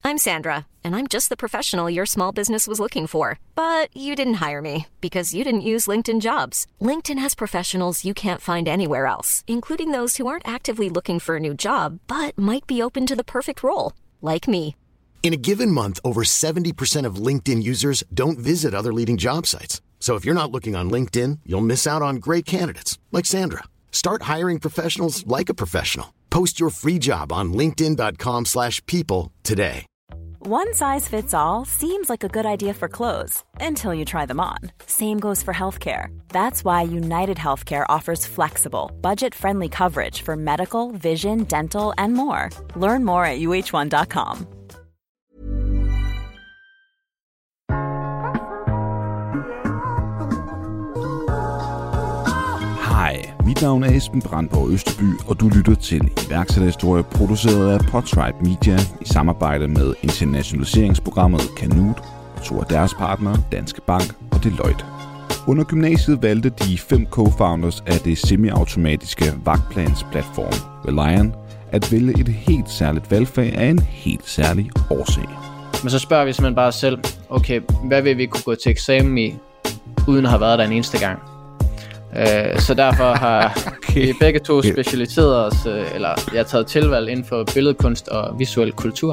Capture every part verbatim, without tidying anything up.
I'm Sandra, and I'm just the professional your small business was looking for. But you didn't hire me because you didn't use LinkedIn Jobs. LinkedIn has professionals you can't find anywhere else, including those who aren't actively looking for a new job, but might be open to the perfect role, like me. In a given month, over seventy percent of LinkedIn users don't visit other leading job sites. So if you're not looking on LinkedIn, you'll miss out on great candidates like Sandra. Start hiring professionals like a professional. Post your free job on linkedin dot com slash people today. One size fits all seems like a good idea for clothes until you try them on. Same goes for healthcare. That's why United Healthcare offers flexible, budget-friendly coverage for medical, vision, dental, and more. Learn more at u h one dot com. Hej, mit navn er Esben Brandborg Østerby, og du lytter til iværksætterhistorie produceret af Podtribe Media i samarbejde med internationaliseringsprogrammet Canute og to af deres partnere, Danske Bank og Deloitte. Under gymnasiet valgte de fem co-founders af det semi-automatiske vagtplansplatform Reliant at vælge et helt særligt valgfag af en helt særlig årsag. Men så spørger vi simpelthen bare os selv, okay, hvad vil vi kunne gå til eksamen i, uden at have været der en eneste gang? Uh, så derfor har okay. vi begge to specialiseret os, uh, eller jeg har taget tilvalg inden for billedkunst og visuel kultur.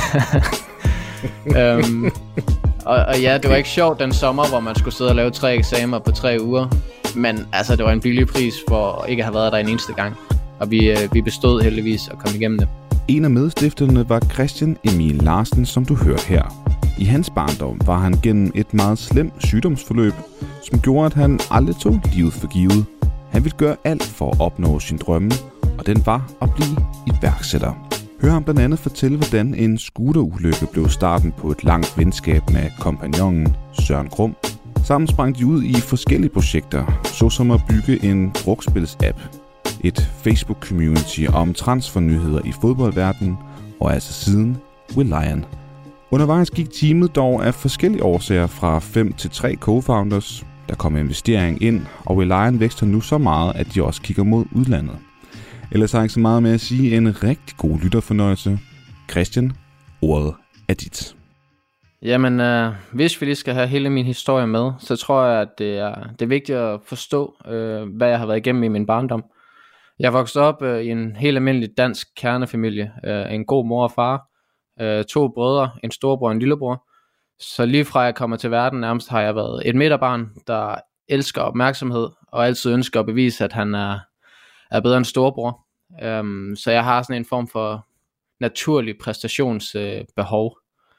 um, og, og ja, det var ikke sjovt den sommer, hvor man skulle sidde og lave tre eksamener på tre uger. Men altså, det var en billig pris for ikke at have været der en eneste gang. Og vi, uh, vi bestod heldigvis og kom igennem det. En af medstifterne var Christian Emil Larsen, som du hører her. I hans barndom var han gennem et meget slemt sygdomsforløb, som gjorde, at han aldrig tog livet for givet. Han ville gøre alt for at opnå sin drømme, og den var at blive iværksætter. Hør ham blandt andet fortælle, hvordan en scooterulykke blev starten på et langt venskab med kompagnonen Søren Krum. Sammen sprang de ud i forskellige projekter, såsom at bygge en brugtspils-app, et Facebook-community om transfernyheder i fodboldverdenen, og altså siden Reliant. Undervejs gik teamet dog af forskellige årsager fra fem til tre co-founders. Der kom investering ind, og Reliant vækster nu så meget, at de også kigger mod udlandet. Ellers har jeg ikke så meget med at sige en rigtig god lytterfornøjelse. Christian, ordet er dit. Jamen, øh, hvis vi lige skal have hele min historie med, så tror jeg, at det er, det er vigtigt at forstå, øh, hvad jeg har været igennem i min barndom. Jeg voksede op øh, i en helt almindelig dansk kernefamilie. Øh, en god mor og far. Øh, to brødre, en storbror og en lillebror. Så lige fra jeg kommer til verden, nærmest har jeg været et midterbarn, der elsker opmærksomhed, og altid ønsker at bevise, at han er, er bedre end storbror. Um, så jeg har sådan en form for naturlig præstationsbehov.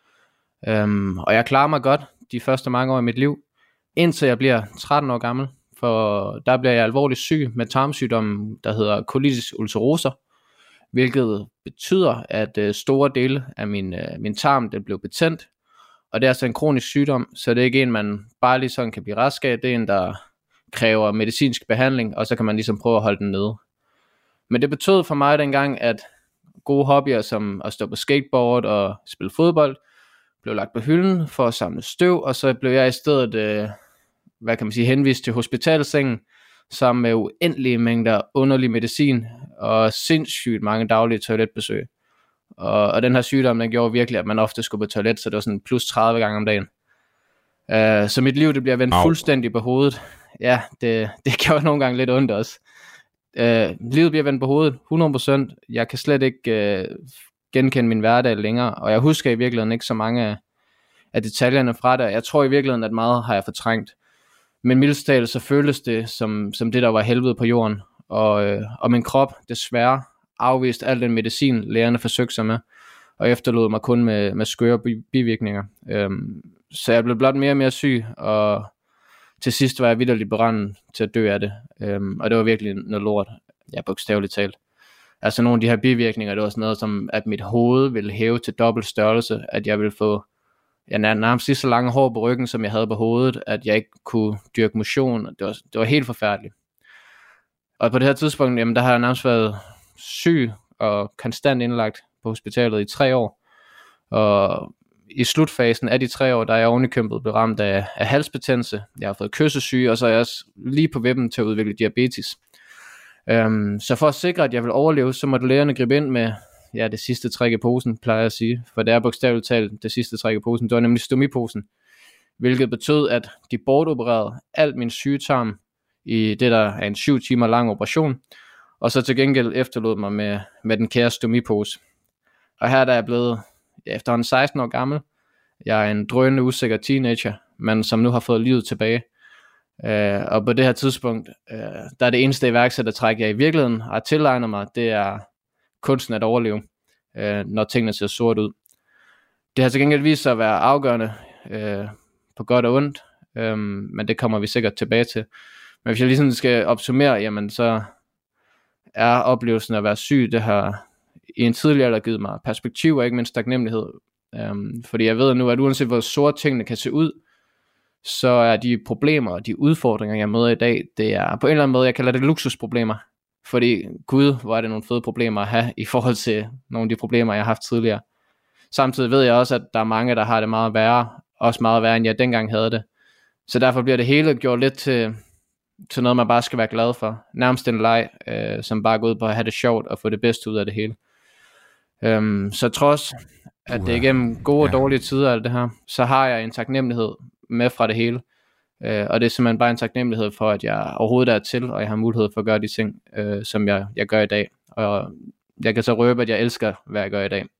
Uh, um, og jeg klarer mig godt de første mange år i mit liv, indtil jeg bliver tretten år gammel, for der bliver jeg alvorligt syg med tarmsygdommen, der hedder colitis ulcerosa, hvilket betyder, at øh, store dele af min, øh, min tarm, den blev betændt, og det er altså en kronisk sygdom, så det er ikke en, man bare lige sådan kan blive rask af, det er en, der kræver medicinsk behandling, og så kan man ligesom prøve at holde den nede. Men det betød for mig dengang, at gode hobbyer som at stå på skateboard og spille fodbold, blev lagt på hylden for at samle støv, og så blev jeg i stedet, øh, hvad kan man sige, henvist til hospitalsengen, sammen med uendelige mængder underlig medicin og sindssygt mange daglige toiletbesøg. Og, og den her sygdom, den gjorde virkelig, at man ofte skulle på toilet, så det var sådan plus tredive gange om dagen. Uh, så mit liv, det bliver vendt Au. fuldstændig på hovedet. Ja, det, det gjorde nogle gange lidt ondt også. Uh, livet bliver vendt på hovedet, hundrede procent. Jeg kan slet ikke uh, genkende min hverdag længere, og jeg husker i virkeligheden ikke så mange af, af detaljerne fra det. Jeg tror i virkeligheden, at meget har jeg fortrængt. Men mildest talt, så føltes det som, som det, der var helvede på jorden. Og, øh, og min krop, desværre, afviste al den medicin, lægerne forsøgte sig med, og efterlod mig kun med, med skøre bivirkninger. Øhm, så jeg blev blot mere og mere syg, og til sidst var jeg vitterligt beregnet til at dø af det. Øhm, og det var virkelig noget lort, ja, bogstaveligt talt. Altså nogle af de her bivirkninger, det var sådan noget som, at mit hoved ville hæve til dobbelt størrelse, at jeg ville få jeg nærmest lige så lange hår på ryggen, som jeg havde på hovedet, at jeg ikke kunne dyrke motion. Det var, det var helt forfærdeligt. Og på det her tidspunkt, jamen, der har jeg nærmest været syg og konstant indlagt på hospitalet i tre år. Og i slutfasen af de tre år, der er jeg ovenikøbet blevet ramt af, af halsbetændelse. Jeg har fået kyssesyge, og så er jeg også lige på vippen til at udvikle diabetes. Um, så for at sikre, at jeg vil overleve, så måtte lægerne gribe ind med ja, det sidste træk i posen, plejer jeg at sige. For det er bogstaveligt talt det sidste træk i posen. Det var nemlig stomiposen. Hvilket betød, at de bortopererede alt min sygetarm i det, der er en syv timer lang operation. Og så til gengæld efterlod mig med, med den kære stomipose. Og her der er jeg blevet ja, efterhånden seksten år gammel. Jeg er en drønende usikker teenager, men som nu har fået livet tilbage. Uh, og på det her tidspunkt, uh, der er det eneste iværksættertræk, jeg i virkeligheden har tilegnet mig, det er kunsten at overleve, uh, når tingene ser sort ud. Det har til gengæld vist sig at være afgørende uh, på godt og ondt, um, men det kommer vi sikkert tilbage til. Men hvis jeg ligesom skal opsummere, jamen så er oplevelsen at være syg, det har i en tidligere alder givet mig perspektiv og ikke mindst taknemmelighed. Um, fordi jeg ved nu, at uanset hvor sorte tingene kan se ud, så er de problemer og de udfordringer, jeg møder i dag, det er på en eller anden måde, jeg kalder det luksusproblemer. Fordi gud, hvor er det nogle fede problemer at have i forhold til nogle af de problemer, jeg har haft tidligere. Samtidig ved jeg også, at der er mange, der har det meget værre, også meget værre, end jeg dengang havde det. Så derfor bliver det hele gjort lidt til, til noget, man bare skal være glad for. Nærmest en leg, øh, som bare går ud på at have det sjovt og få det bedste ud af det hele. Øhm, så trods, at det er igennem gode og dårlige tider af det her, så har jeg en taknemmelighed med fra det hele. Øh, og det er simpelthen bare en taknemmelighed for, at jeg overhovedet er til, og jeg har mulighed for at gøre de ting, øh, som jeg, jeg gør i dag. Og jeg kan så røbe, at jeg elsker, hvad jeg gør i dag.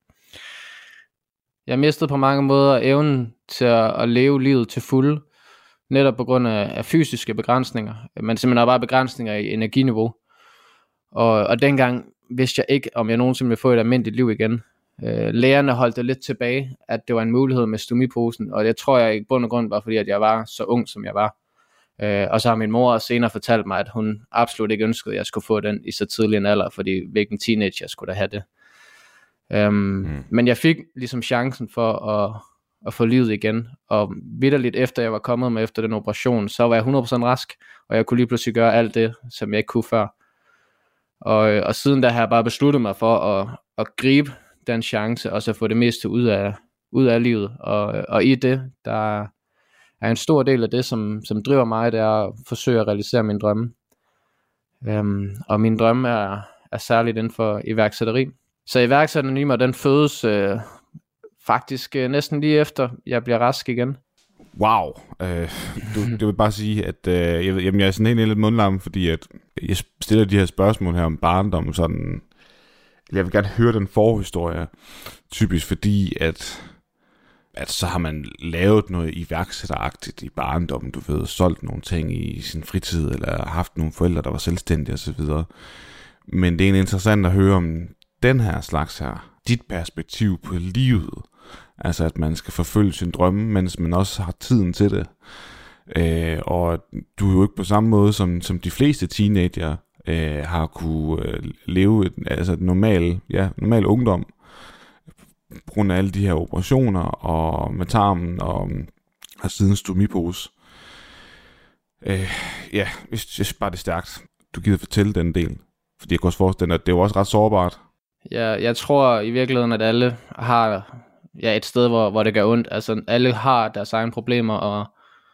Jeg mistede på mange måder evnen til at, at leve livet til fulde, netop på grund af, af fysiske begrænsninger, men simpelthen bare begrænsninger i energiniveau. Og, og dengang vidste jeg ikke, om jeg nogensinde ville få et almindeligt liv igen. Øh, lægerne holdt det lidt tilbage, at det var en mulighed med stomiposen, og det tror jeg i bund og grund var fordi, at jeg var så ung, som jeg var. Øh, og så har min mor senere fortalt mig, at hun absolut ikke ønskede, at jeg skulle få den i så tidlig en alder, fordi hvilken teenager skulle da have det. Um, mm. Men jeg fik ligesom chancen for at, at få livet igen, og vitterligt efter jeg var kommet med efter den operation, så var jeg hundrede procent rask, og jeg kunne lige pludselig gøre alt det, som jeg ikke kunne før. Og, og siden da har jeg bare besluttet mig for at, at gribe den chance, og så få det meste ud af, ud af livet. Og, og i det, der er en stor del af det, som, som driver mig, det er at forsøge at realisere mine drømme. Um, og mine drømme er, er særligt inden for iværksætteri. Så iværksætteren i mig, den fødes øh, faktisk øh, næsten lige efter, jeg bliver rask igen. Wow. Øh, du, det vil bare sige, at øh, jeg, jamen, jeg er sådan helt lidt mundlam, fordi at jeg stiller de her spørgsmål her om barndom, sådan, jeg vil gerne høre den forhistorie, typisk fordi, at, at så har man lavet noget iværksætteragtigt i barndommen, du ved, solgt nogle ting i sin fritid, eller haft nogle forældre, der var selvstændige osv. Men det er egentlig interessant at høre om den her slags her, dit perspektiv på livet, altså at man skal forfølge sin drømme, mens man også har tiden til det, øh, og du er jo ikke på samme måde som, som de fleste teenager øh, har kunne øh, leve et, altså et normal, ja, normal ungdom, på grund af alle de her operationer, og med tarmen, og har siden stomipose. Øh, ja, jeg synes bare det er stærkt, du gider fortælle den del, fordi jeg kan også forestille at det er jo også ret sårbart. Ja, jeg tror i virkeligheden, at alle har ja, et sted, hvor, hvor det gør ondt. Altså, alle har deres egne problemer, og,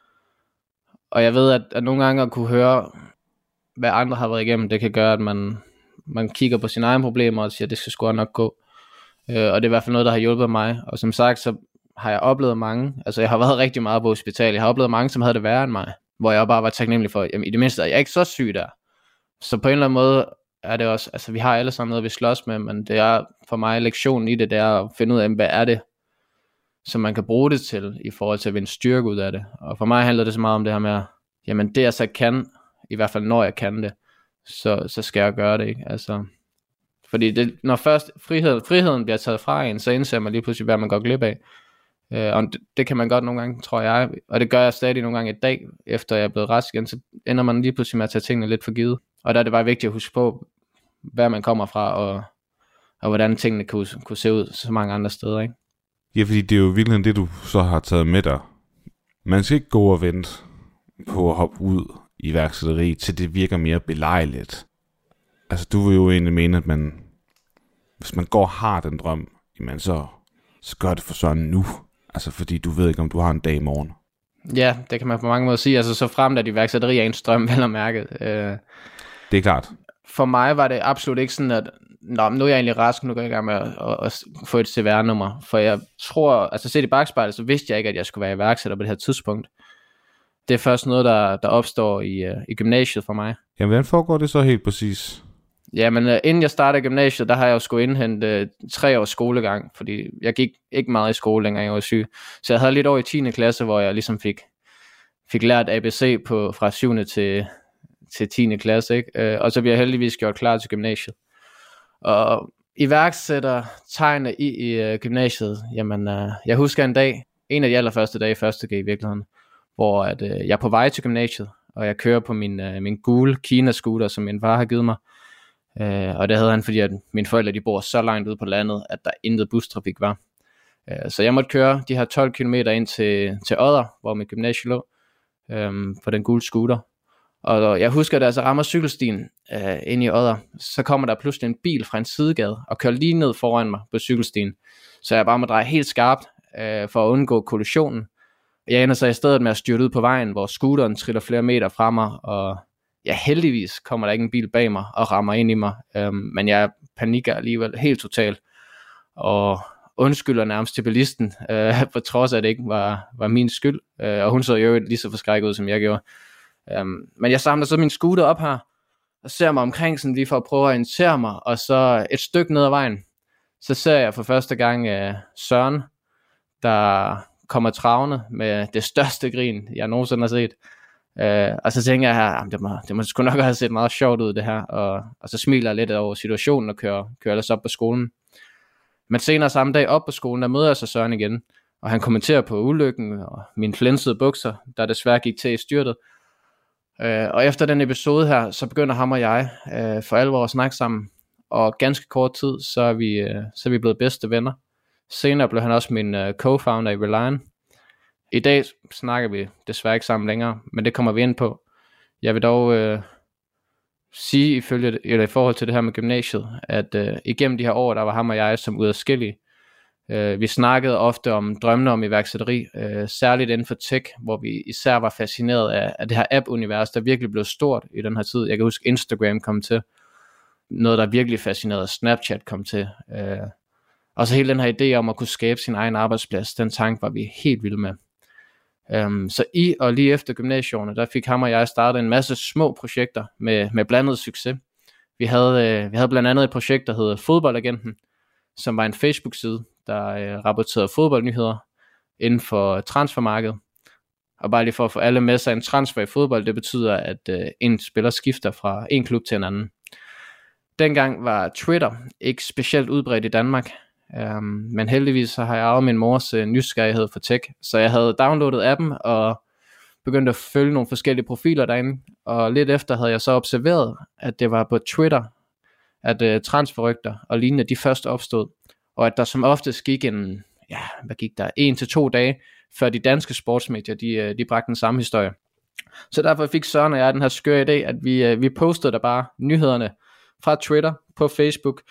og jeg ved, at, at nogle gange at kunne høre, hvad andre har været igennem, det kan gøre, at man, man kigger på sine egne problemer og siger, at det skal sgu nok gå. Øh, og det er i hvert fald noget, der har hjulpet mig. Og som sagt, så har jeg oplevet mange, altså jeg har været rigtig meget på hospital, jeg har oplevet mange, som havde det værre end mig, hvor jeg bare var taknemmelig for, jamen i det mindste, jeg er ikke så syg der. Så på en eller anden måde, er det også, altså vi har alle sammen noget, vi slås med, men det er for mig lektionen i det, det er at finde ud af, hvad er det, som man kan bruge det til, i forhold til at vinde styrke ud af det. Og for mig handler det så meget om det her med, jamen det jeg så kan, i hvert fald når jeg kan det, så, så skal jeg gøre det, ikke? Altså, fordi det, når først frihed, friheden bliver taget fra en, så indser man lige pludselig, hvad man går glip af. Øh, og det, det kan man godt nogle gange, tror jeg, og det gør jeg stadig nogle gange i dag, efter jeg er blevet rask igen, så ender man lige pludselig med at tage tingene lidt for givet. Og der er det bare vigtigt at huske på, hvad man kommer fra, og, og hvordan tingene kunne, kunne se ud så mange andre steder, ikke? Ja, fordi det er jo virkelig det, du så har taget med dig. Man skal ikke gå og vente på at hoppe ud i iværksætteri, til det virker mere belejligt. Altså, du vil jo egentlig mene, at man, hvis man går og har den drøm, jamen så, så gør det for sådan nu. Altså, fordi du ved ikke, om du har en dag i morgen. Ja, det kan man på mange måder sige. Altså, så frem at iværksætteri er en strøm, vel og mærket. Øh, det er klart. For mig var det absolut ikke sådan, at nå, nu er jeg egentlig rask, nu går jeg i gang med at, at, at få et C V R-nummer, for jeg tror, altså set i bagspejlet, så vidste jeg ikke, at jeg skulle være iværksætter på det her tidspunkt. Det er først noget, der, der opstår i, uh, i gymnasiet for mig. Jamen, hvordan foregår det så helt præcis? Jamen, uh, inden jeg startede gymnasiet, der har jeg jo skulle indhente uh, tre års skolegang, fordi jeg gik ikke meget i skole længere, jeg var syg. Så jeg havde lidt over i tiende klasse, hvor jeg ligesom fik, fik lært A B C på, fra syvende til, til tiende klasse, ikke? Uh, og så blev jeg heldigvis gjort klar til gymnasiet. Og iværksætter tegne i, i uh, gymnasiet, jamen, uh, jeg husker en dag, en af de allerførste dage i første G i virkeligheden, hvor at, uh, jeg er på vej til gymnasiet, og jeg kører på min, uh, min gule Kina-scooter, som min far har givet mig. Uh, og det havde han, fordi at mine forældre de bor så langt ude på landet, at der intet bustrafik var. Uh, så jeg måtte køre de her tolv kilometer ind til, til Odder, hvor mit gymnasie lå, um, på den gule scooter. Og jeg husker, at da jeg så rammer cykelstien uh, ind i Odder, så kommer der pludselig en bil fra en sidegade og kører lige ned foran mig på cykelstien. Så jeg bare må dreje helt skarpt uh, for at undgå kollisionen. Jeg ender så i stedet med at styrte ud på vejen, hvor scooteren triller flere meter fra mig, og ja, heldigvis kommer der ikke en bil bag mig og rammer ind i mig, øhm, men jeg panikker alligevel helt totalt, og undskylder nærmest til bilisten, øh, på trods af at det ikke var, var min skyld, øh, og hun så jo lige så forskrækket ud, som jeg gjorde. Øhm, men jeg samler så min scooter op her, og ser mig omkring sådan lige for at prøve at orientere mig, og så et stykke ned ad vejen, så ser jeg for første gang øh, Søren, der kommer travne med det største grin, jeg nogensinde har set. Uh, og så tænker jeg her, det må, det må sgu nok have set meget sjovt ud det her, og, og så smiler jeg lidt over situationen og kører, kører ellers op på skolen. Men senere samme dag op på skolen, der møder jeg så Søren igen, og han kommenterer på ulykken og mine flænsede bukser, der desværre gik til i styrtet. Uh, og efter den episode her, så begynder ham og jeg uh, for alvor at snakke sammen, og ganske kort tid, så er vi, uh, så er vi blevet bedste venner. Senere blev han også min uh, co-founder i Reliant. I dag snakker vi desværre ikke sammen længere, men det kommer vi ind på. Jeg vil dog øh, sige ifølge, eller i forhold til det her med gymnasiet, at øh, igennem de her år, der var ham og jeg som udadskillige. Øh, vi snakkede ofte om drømmene om iværksætteri, øh, særligt inden for tech, hvor vi især var fascineret af, af det her app-univers, der virkelig blev stort i den her tid. Jeg kan huske Instagram kom til, noget der virkelig fascinerede, Snapchat kom til. Øh, og så hele den her idé om at kunne skabe sin egen arbejdsplads, den tanke var vi helt vilde med. Um, så i og lige efter gymnasierne, der fik ham og jeg startet en masse små projekter med, med blandet succes. Vi havde, øh, vi havde blandt andet et projekt, der hedder Fodboldagenten, som var en Facebook-side, der øh, rapporterede fodboldnyheder inden for transfermarkedet. Og bare lige for at få alle med sig, en transfer i fodbold, det betyder, at øh, en spiller skifter fra en klub til en anden. Dengang var Twitter ikke specielt udbredt i Danmark, Um, men heldigvis så har jeg arvet min mors uh, nysgerrighed for tech, så jeg havde downloadet appen og begyndt at følge nogle forskellige profiler derinde, og lidt efter havde jeg så observeret, at det var på Twitter, at uh, transferrygter og lignende de først opstod, og at der som oftest gik en, ja, hvad gik der, en til to dage, før de danske sportsmedier, de, uh, de bragte den samme historie. Så derfor fik Søren og jeg den her skøre idé, at vi, uh, vi postede der bare nyhederne fra Twitter på Facebook,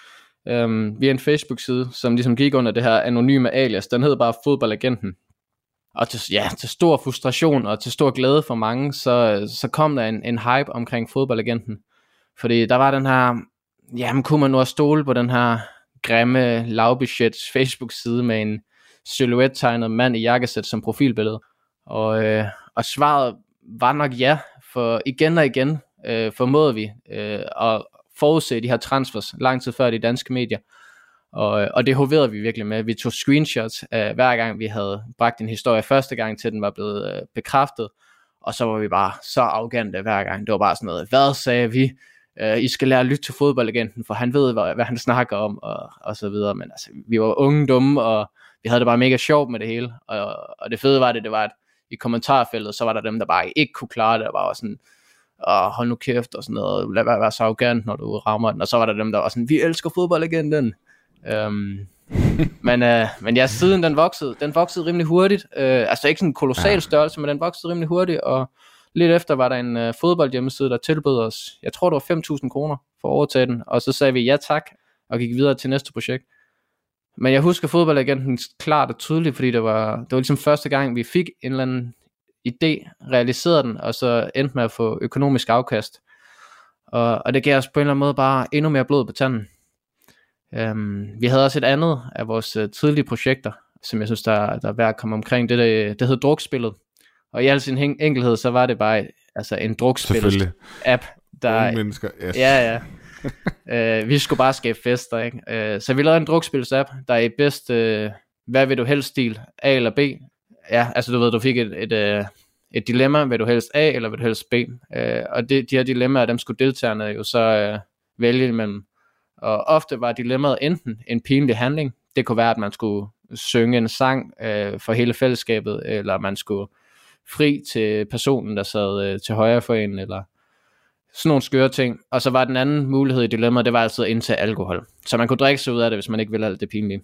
Um, via en Facebook-side, som ligesom gik under det her anonyme alias. Den hed bare Fodboldagenten. Og til, ja, til stor frustration og til stor glæde for mange, så, så kom der en, en hype omkring Fodboldagenten. Fordi der var den her, jamen kunne man nu stole på den her grimme, lavbudgets Facebook-side med en silhouette-tegnet mand i jakkesæt som profilbillede. Og, øh, og svaret var nok ja, for igen og igen øh, formåede vi øh, at forudse de her transfers lang tid før de danske medier, og, og det hoverede vi virkelig med. Vi tog screenshots af hver gang vi havde bragt en historie første gang til den var blevet øh, bekræftet, og så var vi bare så arrogante hver gang. Det var bare sådan noget, hvad sagde vi? Øh, I skal lære at lytte til Fodboldagenten, for han ved hvad, hvad han snakker om, og, og så videre. Men altså, vi var unge, dumme, og vi havde det bare mega sjovt med det hele, og, og det fede var det, det var at i kommentarfeltet, så var der dem der bare ikke kunne klare det, og bare var sådan, og hold nu kæft og sådan noget, lad være, være så arrogant når du rammer den. Og så var der dem der var sådan, vi elsker Fodboldagenten. um, men, uh, men ja, siden den voksede Den voksede rimelig hurtigt, uh, altså ikke sådan en kolossal størrelse, men den voksede rimelig hurtigt. Og lidt efter var der en uh, fodboldhjemmeside, der tilbød os, jeg tror det var fem tusind kroner for at overtage den. Og så sagde vi ja tak, og gik videre til næste projekt. Men jeg husker Fodboldagenten klart og tydeligt, fordi det var, det var ligesom første gang vi fik en eller anden idé, realiserede den, og så endte med at få økonomisk afkast. Og, og det gav os på en eller anden måde bare endnu mere blod på tanden. Um, vi havde også et andet af vores uh, tidlige projekter, som jeg synes, der, der er værd at komme omkring. Det, der, det hed Drukspillet. Og i al sin enkelhed, så var det bare altså en drukspil-app. Der, mennesker, yes. Ja, ja. uh, vi skulle bare skabe fester, ikke? Uh, så vi lavede en drukspils-app, der er i bedst, uh, hvad vil du helst stil, A eller B? Ja, altså du ved, du fik et, et, uh, et dilemma, vil du helst A eller vil du helst B? Uh, og det, de her dilemmaer, dem skulle deltagerne jo så uh, vælge imellem. Og ofte var dilemmaet enten en pinlig handling. Det kunne være, at man skulle synge en sang uh, for hele fællesskabet, eller man skulle fri til personen, der sad uh, til højre for en, eller sådan nogle skøre ting. Og så var den anden mulighed i dilemmaet, det var altid at indtage alkohol. Så man kunne drikke sig ud af det, hvis man ikke ville alt det pinlige.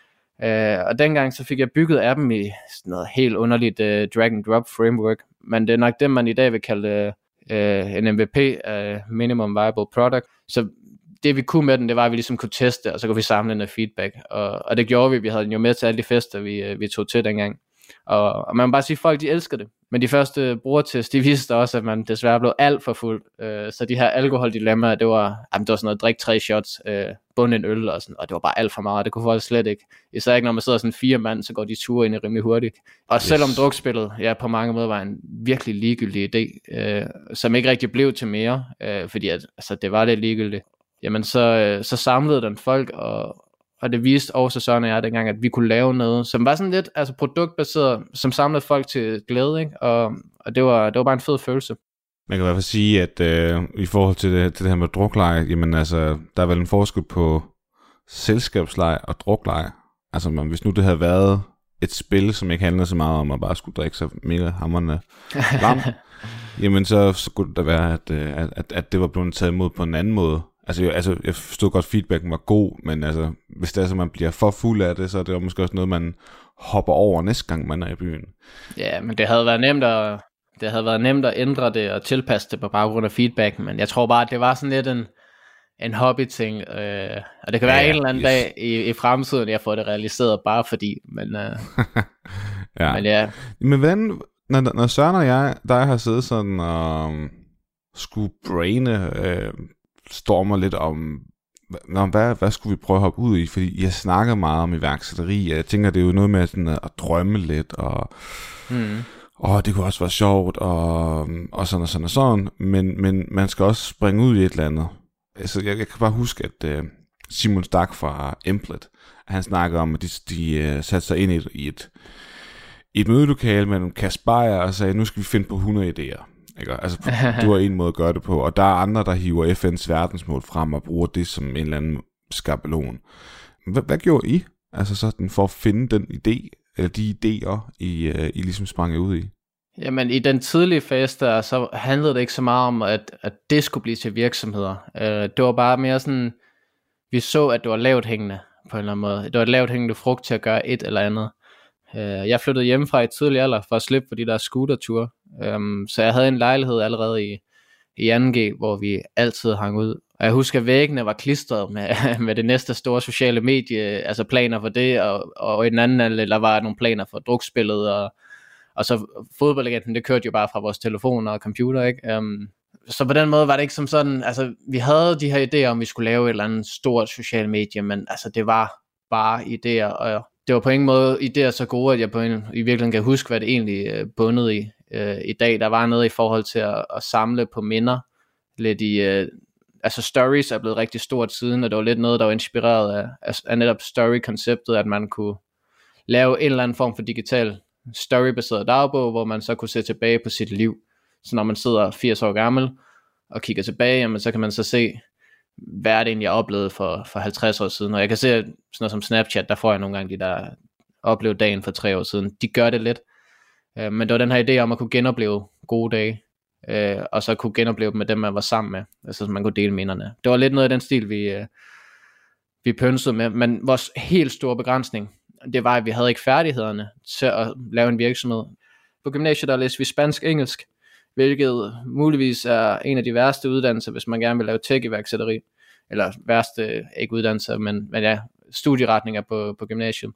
Uh, og dengang så fik jeg bygget appen i sådan noget helt underligt uh, drag and drop framework. Men det er nok det, man i dag vil kalde uh, en M V P, uh, Minimum Viable Product. Så det vi kunne med den, det var, at vi ligesom kunne teste, og så kunne vi samle noget feedback. Og, og det gjorde vi. Vi havde den jo med til alle de fester, vi, vi tog til dengang. Og, og man må bare sige, at folk de elsker det. Men de første brugertest, de viste også, at man desværre blev alt for fuld. Uh, så de her alkoholdilemmaer, det var, jamen, det var sådan noget, drik tre shots, uh, bund en øl, og, sådan, og det var bare alt for meget. Det kunne folk slet ikke. Især ikke, når man sidder sådan fire mand, så går de ture ind i rimelig hurtigt. Og yes. Selvom drukspillet, ja, på mange måder var en virkelig ligegyldig idé, uh, som ikke rigtig blev til mere, uh, fordi at, altså, det var lidt ligegyldigt. Jamen så, uh, så samlede den folk, og Og det viste også sådan, at jeg dengang, at vi kunne lave noget, som var sådan lidt altså produktbaseret, som samlede folk til glæde, ikke? Og, og det, var, det var bare en fed følelse. Man kan i hvert fald sige, at øh, i forhold til det, til det her med drukleje, jamen altså, der er vel en forskel på selskabsleje og drukleje. Altså man, hvis nu det havde været et spil, som ikke handlede så meget om at bare skulle drikke sig mega hamrende varmt, jamen så skulle det være, at, at, at, at det var blevet taget imod på en anden måde. Altså jeg, altså, jeg forstod godt, at feedbacken var god, men altså, hvis det er så, man bliver for fuld af det, så er det måske også noget, man hopper over næste gang, man er i byen. Ja, men det havde været nemt at, det havde været nemt at ændre det og tilpasse det på baggrund af feedback, men jeg tror bare, at det var sådan lidt en, en hobby-ting, øh, og det kan være ja, en eller anden yes. dag i, i fremtiden, jeg får det realiseret bare fordi, men, øh, ja. men ja. Men hvordan, når, når Søren og jeg, der har siddet sådan og skulle braine, øh, stormer lidt om, nå, hvad, hvad skulle vi prøve at hoppe ud i, fordi jeg snakker meget om iværksætteri, jeg tænker, det er jo noget med sådan at drømme lidt, og, mm. og det kunne også være sjovt, og, og sådan og sådan og sådan, men, men man skal også springe ud i et eller andet. Altså, jeg, jeg kan bare huske, at uh, Simon Stak fra Emplet, han snakker om, at de, de uh, satte sig ind i et, i et, i et mødelokale med en kasse bajer, og sagde, nu skal vi finde på hundrede idéer. Ikke? Altså, du har en måde at gøre det på, og der er andre, der hiver F N's verdensmål frem og bruger det som en eller anden skabelon. Hvad, hvad gjorde I? Altså sådan for at finde den idé, eller de idéer, I, uh, I ligesom sprang ud i? Jamen i den tidlige fase der, så handlede det ikke så meget om, at, at det skulle blive til virksomheder. Uh, det var bare mere sådan, vi så, at det var lavt hængende på en eller anden måde. Det var et lavt hængende frugt til at gøre et eller andet. Uh, jeg flyttede hjemmefra i tidlig alder for at slippe for de der scooterture. Um, så jeg havde en lejlighed allerede i, i anden G, hvor vi altid hang ud. Og jeg husker, at væggene var klistret med, med det næste store sociale medie, altså planer for det, og, og i den anden der var nogle planer for drukspillet, og, og så fodboldlegenden, det kørte jo bare fra vores telefoner og computer, ikke? Um, så på den måde var det ikke som sådan, altså vi havde de her idéer, om vi skulle lave et eller andet stort socialt medie, men altså det var bare idéer, og det var på ingen måde idéer så gode, at jeg på en, i virkeligheden kan huske, hvad det egentlig uh, bundet i. Uh, I dag, der var noget i forhold til at, at samle på minder, lidt i, uh, altså stories er blevet rigtig stort siden, og det var lidt noget, der var inspireret af, af, af netop story-konceptet, at man kunne lave en eller anden form for digital story-baseret dagbog, hvor man så kunne se tilbage på sit liv. Så når man sidder firs år gammel og kigger tilbage, jamen, så kan man så se, hvad er det egentlig, jeg oplevede for, for halvtreds år siden. Og jeg kan se, sådan noget som Snapchat, der får jeg nogle gange de der oplevede dagen for tre år siden. De gør det lidt. Uh, men det var den her idé om at kunne genopleve gode dage, uh, og så kunne genopleve dem med dem, man var sammen med. Altså så man kunne dele minderne. Det var lidt noget af den stil, vi, uh, vi pønsede med. Men vores helt store begrænsning, det var, at vi havde ikke færdighederne til at lave en virksomhed. På gymnasiet, der læste vi spansk-engelsk, hvilket muligvis er en af de værste uddannelser, hvis man gerne vil lave tech-iværksætteri. Eller værste, ikke uddannelser, men, men ja, studieretninger på, på gymnasiet.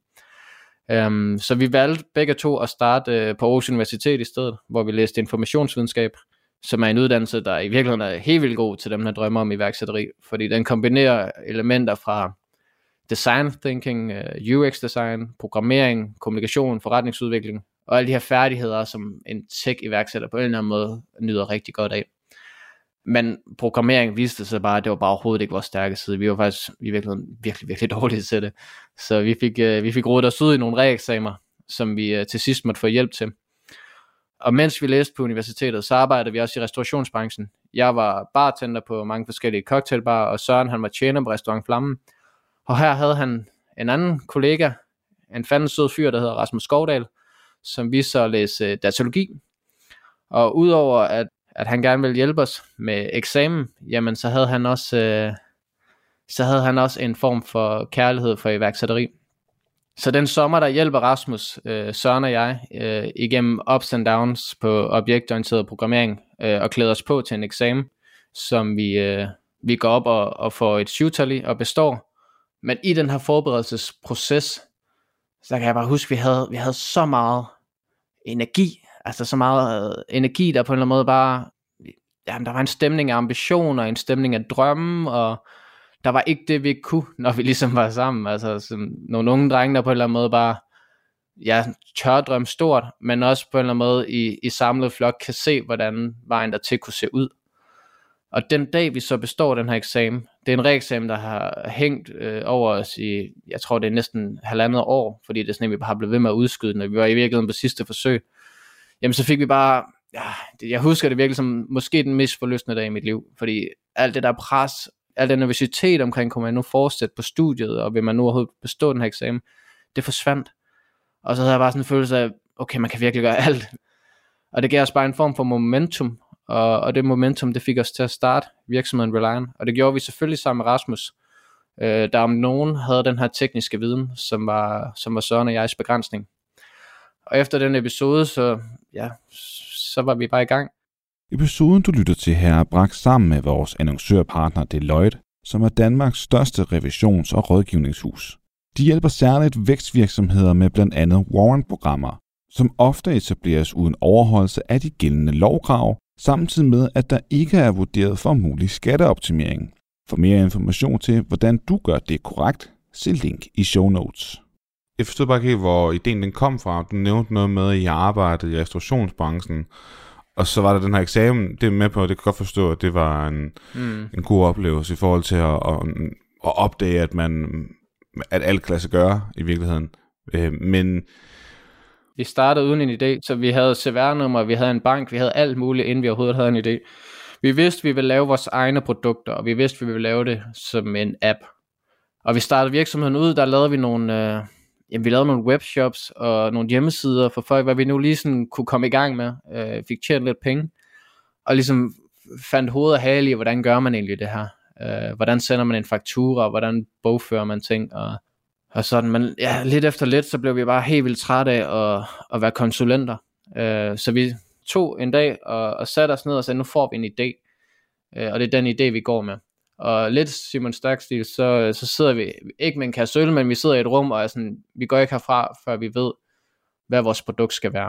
Um, så vi valgte begge to at starte uh, på Aarhus Universitet i stedet, hvor vi læste informationsvidenskab, som er en uddannelse, der i virkeligheden er helt vildt god til dem, der drømmer om iværksætteri, fordi den kombinerer elementer fra design thinking, uh, U X design, programmering, kommunikation, forretningsudvikling, og alle de her færdigheder, som en tech-iværksætter på en eller anden måde nyder rigtig godt af. Men programmering viste sig bare, at det var bare overhovedet ikke vores stærke side. Vi var faktisk i virkeligheden virkelig, virkelig dårlige til det. Så vi fik, uh, vi fik rodet os ud i nogle reeksamener, som vi uh, til sidst måtte få hjælp til. Og mens vi læste på universitetet, så arbejdede vi også i restaurationsbranchen. Jeg var bartender på mange forskellige cocktailbarer, og Søren han var tjener på Restaurant Flammen. Og her havde han en anden kollega, en fandens sød fyr, der hedder Rasmus Skovdal, som vi så læste datalogi. Og udover at, at han gerne ville hjælpe os med eksamen, jamen så havde han også, øh, så havde han også en form for kærlighed for iværksætteri. Så den sommer, der hjælper Rasmus, øh, Søren og jeg, øh, igennem ups and downs på objektorienteret programmering, øh, og klæder os på til en eksamen, som vi, øh, vi går op og, og får et syvtal i og består. Men i den her forberedelsesproces, så kan jeg bare huske, at vi havde, vi havde så meget energi, altså så meget energi, der på en eller anden måde bare, jamen der var en stemning af ambition, og en stemning af drømme, og der var ikke det, vi ikke kunne, når vi ligesom var sammen. Altså som nogle unge drenge, der på en eller anden måde bare, ja, tør drømme stort, men også på en eller anden måde i, i samlet flok kan se, hvordan vejen dertil kunne se ud. Og den dag, vi så består den her eksamen, det er en reeksamen, der har hængt øh, over os i, jeg tror det er næsten halvandet år, fordi det er sådan, at vi bare har blevet ved med at udskyde, når vi var i virkeligheden på sidste forsøg. Jamen så fik vi bare, ja, det, jeg husker det virkelig som måske den mest forløsende dag i mit liv, fordi alt det der pres, al den nervøsitet omkring, kunne man nu fortsætte på studiet, og vil man nu overhovedet bestå den her eksamen, det forsvandt. Og så havde jeg bare sådan en følelse af, okay, man kan virkelig gøre alt. Og det gav os bare en form for momentum, og, og det momentum, det fik os til at starte virksomheden Reliant. Og det gjorde vi selvfølgelig sammen med Rasmus, øh, der om nogen havde den her tekniske viden, som var, som var Søren og jegs begrænsning. Og efter den episode, så, ja, så var vi bare i gang. Episoden, du lytter til her, er bragt sammen med vores annoncørpartner Deloitte, som er Danmarks største revisions- og rådgivningshus. De hjælper særligt vækstvirksomheder med blandt andet warrant-programmer, som ofte etableres uden overholdelse af de gældende lovkrav, samtidig med, at der ikke er vurderet for mulig skatteoptimering. For mere information til, hvordan du gør det korrekt, se link i show notes. Jeg forstod bare ikke helt, hvor ideen den kom fra. Du nævnte noget med, at I arbejdede i restaurationsbranchen, og så var der den her eksamen. Det er med på, at det kan godt forstå, at det var en, mm. en god oplevelse i forhold til at, at, at opdage, at, man, at alt kan lade sig gøre i virkeligheden. Men vi startede uden en idé, så vi havde C V R-nummer, vi havde en bank, vi havde alt muligt, inden vi overhovedet havde en idé. Vi vidste, vi ville lave vores egne produkter, og vi vidste, vi ville lave det som en app. Og vi startede virksomheden ud, der lavede vi nogle, øh, jamen, vi lavede nogle webshops og nogle hjemmesider for folk, hvad vi nu lige sådan kunne komme i gang med. Øh, fik tjent lidt penge, og ligesom fandt hoved og hale i, hvordan gør man egentlig det her? Øh, hvordan sender man en faktura, hvordan bogfører man ting, og Og sådan, men ja, lidt efter lidt, så blev vi bare helt vildt trætte af at, at være konsulenter. Uh, så vi tog en dag og, og satte os ned og sagde, nu får vi en idé. Uh, og det er den idé, vi går med. Og lidt Simon Stærk-stil, så, så sidder vi, ikke med en kasse øl, men vi sidder i et rum, og er sådan, vi går ikke herfra, før vi ved, hvad vores produkt skal være.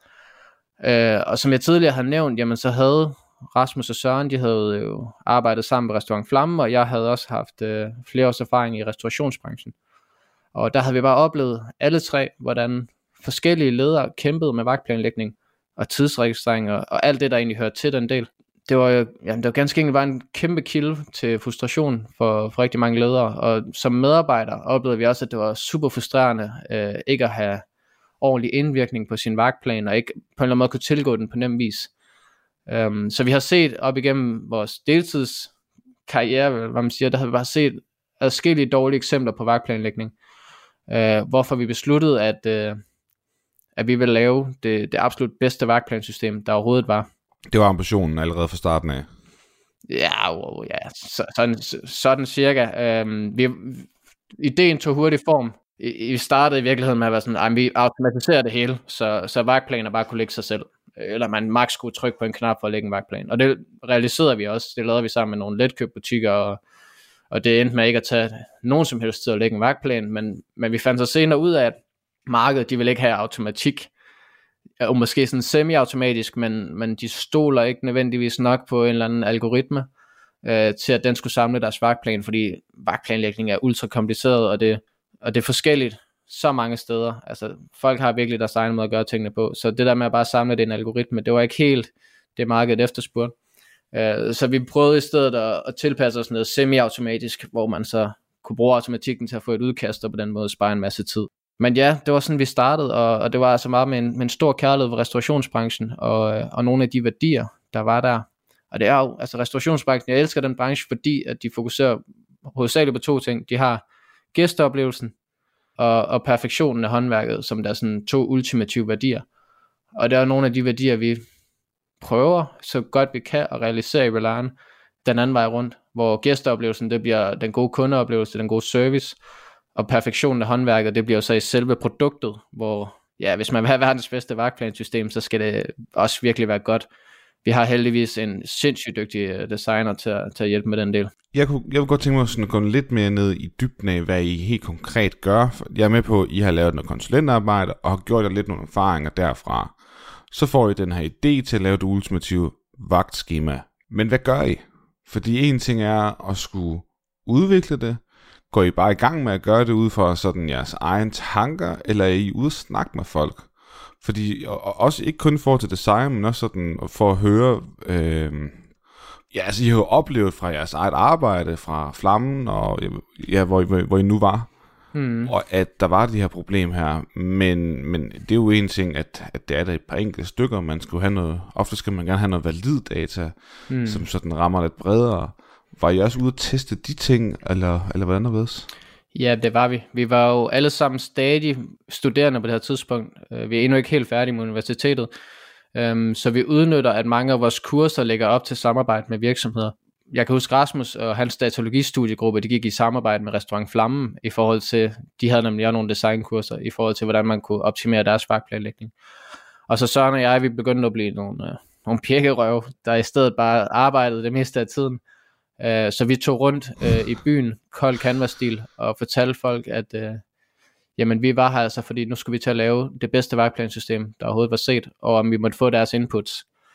Uh, og som jeg tidligere har nævnt, jamen så havde Rasmus og Søren, de havde jo arbejdet sammen med Restaurant Flammen, og jeg havde også haft uh, flere års erfaring i restaurationsbranchen. Og der havde vi bare oplevet alle tre, hvordan forskellige ledere kæmpede med vagtplanlægning og tidsregistrering og, og alt det, der egentlig hørte til den del. Det var jo, jamen, det var ganske enkelt bare en kæmpe kilde til frustration for, for rigtig mange ledere. Og som medarbejdere oplevede vi også, at det var super frustrerende øh, ikke at have ordentlig indvirkning på sin vagtplan, og ikke på en eller anden måde kunne tilgå den på nem vis. Um, så vi har set op igennem vores deltidskarriere, hvad man siger, der har vi bare set adskillige dårlige eksempler på vagtplanlægning. Uh, hvorfor vi besluttede, at, uh, at vi ville lave det, det absolut bedste vagtplansystem, der overhovedet var. Det var ambitionen allerede fra starten af? Ja, wow, ja så, sådan, sådan cirka. Uh, vi, ideen tog hurtigt form. I, I startede i virkeligheden med at være sådan, at vi automatiserer det hele, så, så vagtplaner bare kunne lægge sig selv. Eller man max skulle trykke på en knap for at lægge en vagtplan. Og det realiserede vi også. Det lavede vi sammen med nogle letkøbbutikker, og Og det endte med ikke at tage nogen som helst tid at lægge en vagtplan, men, men vi fandt så senere ud af, at markedet, de vil ikke have automatik, og måske sådan semi-automatisk, men, men de stoler ikke nødvendigvis nok på en eller anden algoritme, øh, til at den skulle samle deres vagtplan, fordi vagtplanlægning er ultra kompliceret, og det, og det er forskelligt så mange steder. Altså, folk har virkelig deres egen måde at gøre tingene på, så det der med at bare samle det i en algoritme, det var ikke helt det markedet efterspurgte. Øh, så vi prøvede i stedet at, at tilpasse os noget semi-automatisk, hvor man så kunne bruge automatikken til at få et udkast, og på den måde spare en masse tid. Men ja, det var sådan, vi startede, og, og det var altså meget med en, med en stor kærlighed for restaurationsbranchen, og, og nogle af de værdier, der var der. Og det er jo, altså restaurationsbranchen, jeg elsker den branche, fordi at de fokuserer hovedsageligt på to ting. De har gæsteoplevelsen, og, og perfektionen af håndværket, som der er sådan to ultimative værdier. Og det er nogle af de værdier, vi prøver så godt vi kan at realisere i Reliant den anden vej rundt, hvor gæsteoplevelsen, det bliver den gode kundeoplevelse, den gode service, og perfektionen af håndværket, det bliver jo så i selve produktet, hvor ja, hvis man vil have verdens bedste vagtplansystem, så skal det også virkelig være godt. Vi har heldigvis en sindssygt dygtig designer til at, til at hjælpe med den del. Jeg, kunne, jeg vil godt tænke mig sådan at gå lidt mere ned i dybden af, hvad I helt konkret gør. Jeg er med på, at I har lavet noget konsulentarbejde, og har gjort jer lidt nogle erfaringer derfra. Så får I den her idé til at lave det ultimative vagtskema. Men hvad gør I? Fordi en ting er at skulle udvikle det. Går I bare i gang med at gøre det ud fra sådan jeres egen tanker, eller er I ude at snakke med folk? Fordi, og også ikke kun for til design, men også sådan for at høre, øh, ja, altså I har jo oplevet fra jeres eget arbejde, fra Flammen, og ja, hvor, hvor, hvor I nu var, mm. og at der var de her problem her, men, men det er jo en ting, at, at det er der et par enkelte stykker, man skal have noget, ofte skal man gerne have noget valid data, mm. som sådan rammer lidt bredere. Var I også ude at teste de ting, eller, eller hvordan der ved? Ja, det var vi. Vi var jo alle sammen stadig studerende på det her tidspunkt. Vi er endnu ikke helt færdige med universitetet. Så vi udnytter, at mange af vores kurser lægger op til samarbejde med virksomheder. Jeg kan huske Rasmus og hans datalogistudiegruppe, de gik i samarbejde med Restaurant Flammen i forhold til, de havde nemlig også nogle designkurser i forhold til, hvordan man kunne optimere deres vagtplanlægning. Og så Søren og jeg, vi begyndte at blive nogle, nogle pjekkerøve, der i stedet bare arbejdede det meste af tiden. Uh, så vi tog rundt uh, i byen, kold canvas-stil, og fortalte folk, at uh, jamen, vi var her altså, fordi nu skulle vi til at lave det bedste vagtplansystem, der overhovedet var set, og om vi måtte få deres inputs.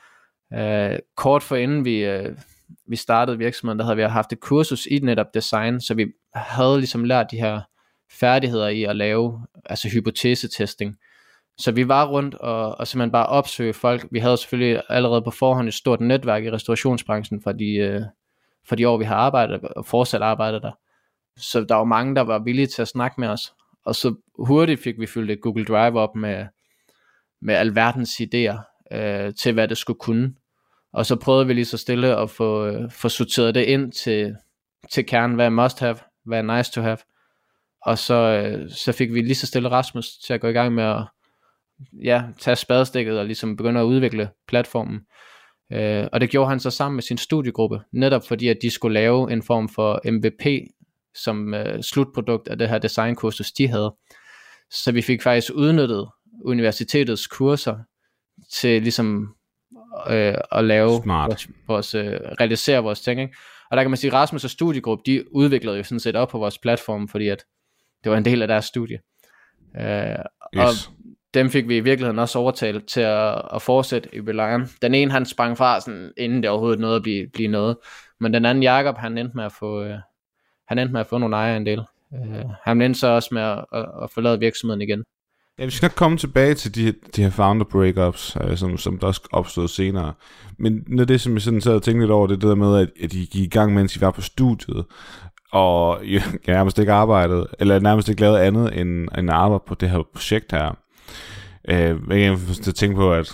Uh, kort for inden vi, uh, vi startede virksomheden, der havde vi haft et kursus i netop design, så vi havde ligesom lært de her færdigheder i at lave altså hypotesetesting. Så vi var rundt og, og simpelthen bare opsøge folk. Vi havde selvfølgelig allerede på forhånd et stort netværk i restaurationsbranchen fra de... Uh, for de år, vi har arbejdet og fortsat arbejdet der. Så der var mange, der var villige til at snakke med os. Og så hurtigt fik vi fyldt et Google Drive op med, med alverdens idéer øh, til, hvad det skulle kunne. Og så prøvede vi lige så stille at få, øh, få sorteret det ind til, til kernen, hvad er must have, hvad er nice to have. Og så, øh, så fik vi lige så stille Rasmus til at gå i gang med at ja, tage spadestikket og ligesom begynde at udvikle platformen. Uh, og det gjorde han så sammen med sin studiegruppe, netop fordi at de skulle lave en form for M V P som uh, slutprodukt af det her designkursus de havde. Så vi fik faktisk udnyttet universitetets kurser til ligesom uh, at lave vores, vores uh, realisere vores ting, ikke? Og der kan man sige, Rasmus og studiegruppe, de udviklede jo sådan set op på vores platform, fordi at det var en del af deres studie. Uh, yes. Og dem fik vi i virkeligheden også overtalt til at, at fortsætte i Reliant. Den ene, han sprang fra, sådan, inden det overhovedet nåede at blive, blive noget. Men den anden, Jakob, han endte med at få, øh, han endte med at få nogle ejerandele. Øh, han endte så også med at, at, at forlade virksomheden igen. Ja, vi skal nok komme tilbage til de, de her founder breakups, øh, som, som der også opstod senere. Men noget af det, som jeg sådan sad og tænkte lidt over, det, det der med, at, at I gik i gang, mens I var på studiet, og jeg nærmest ikke arbejdede, eller nærmest ikke lavede andet end, end at arbejde på det her projekt her. Øh, jeg kan tænke på, at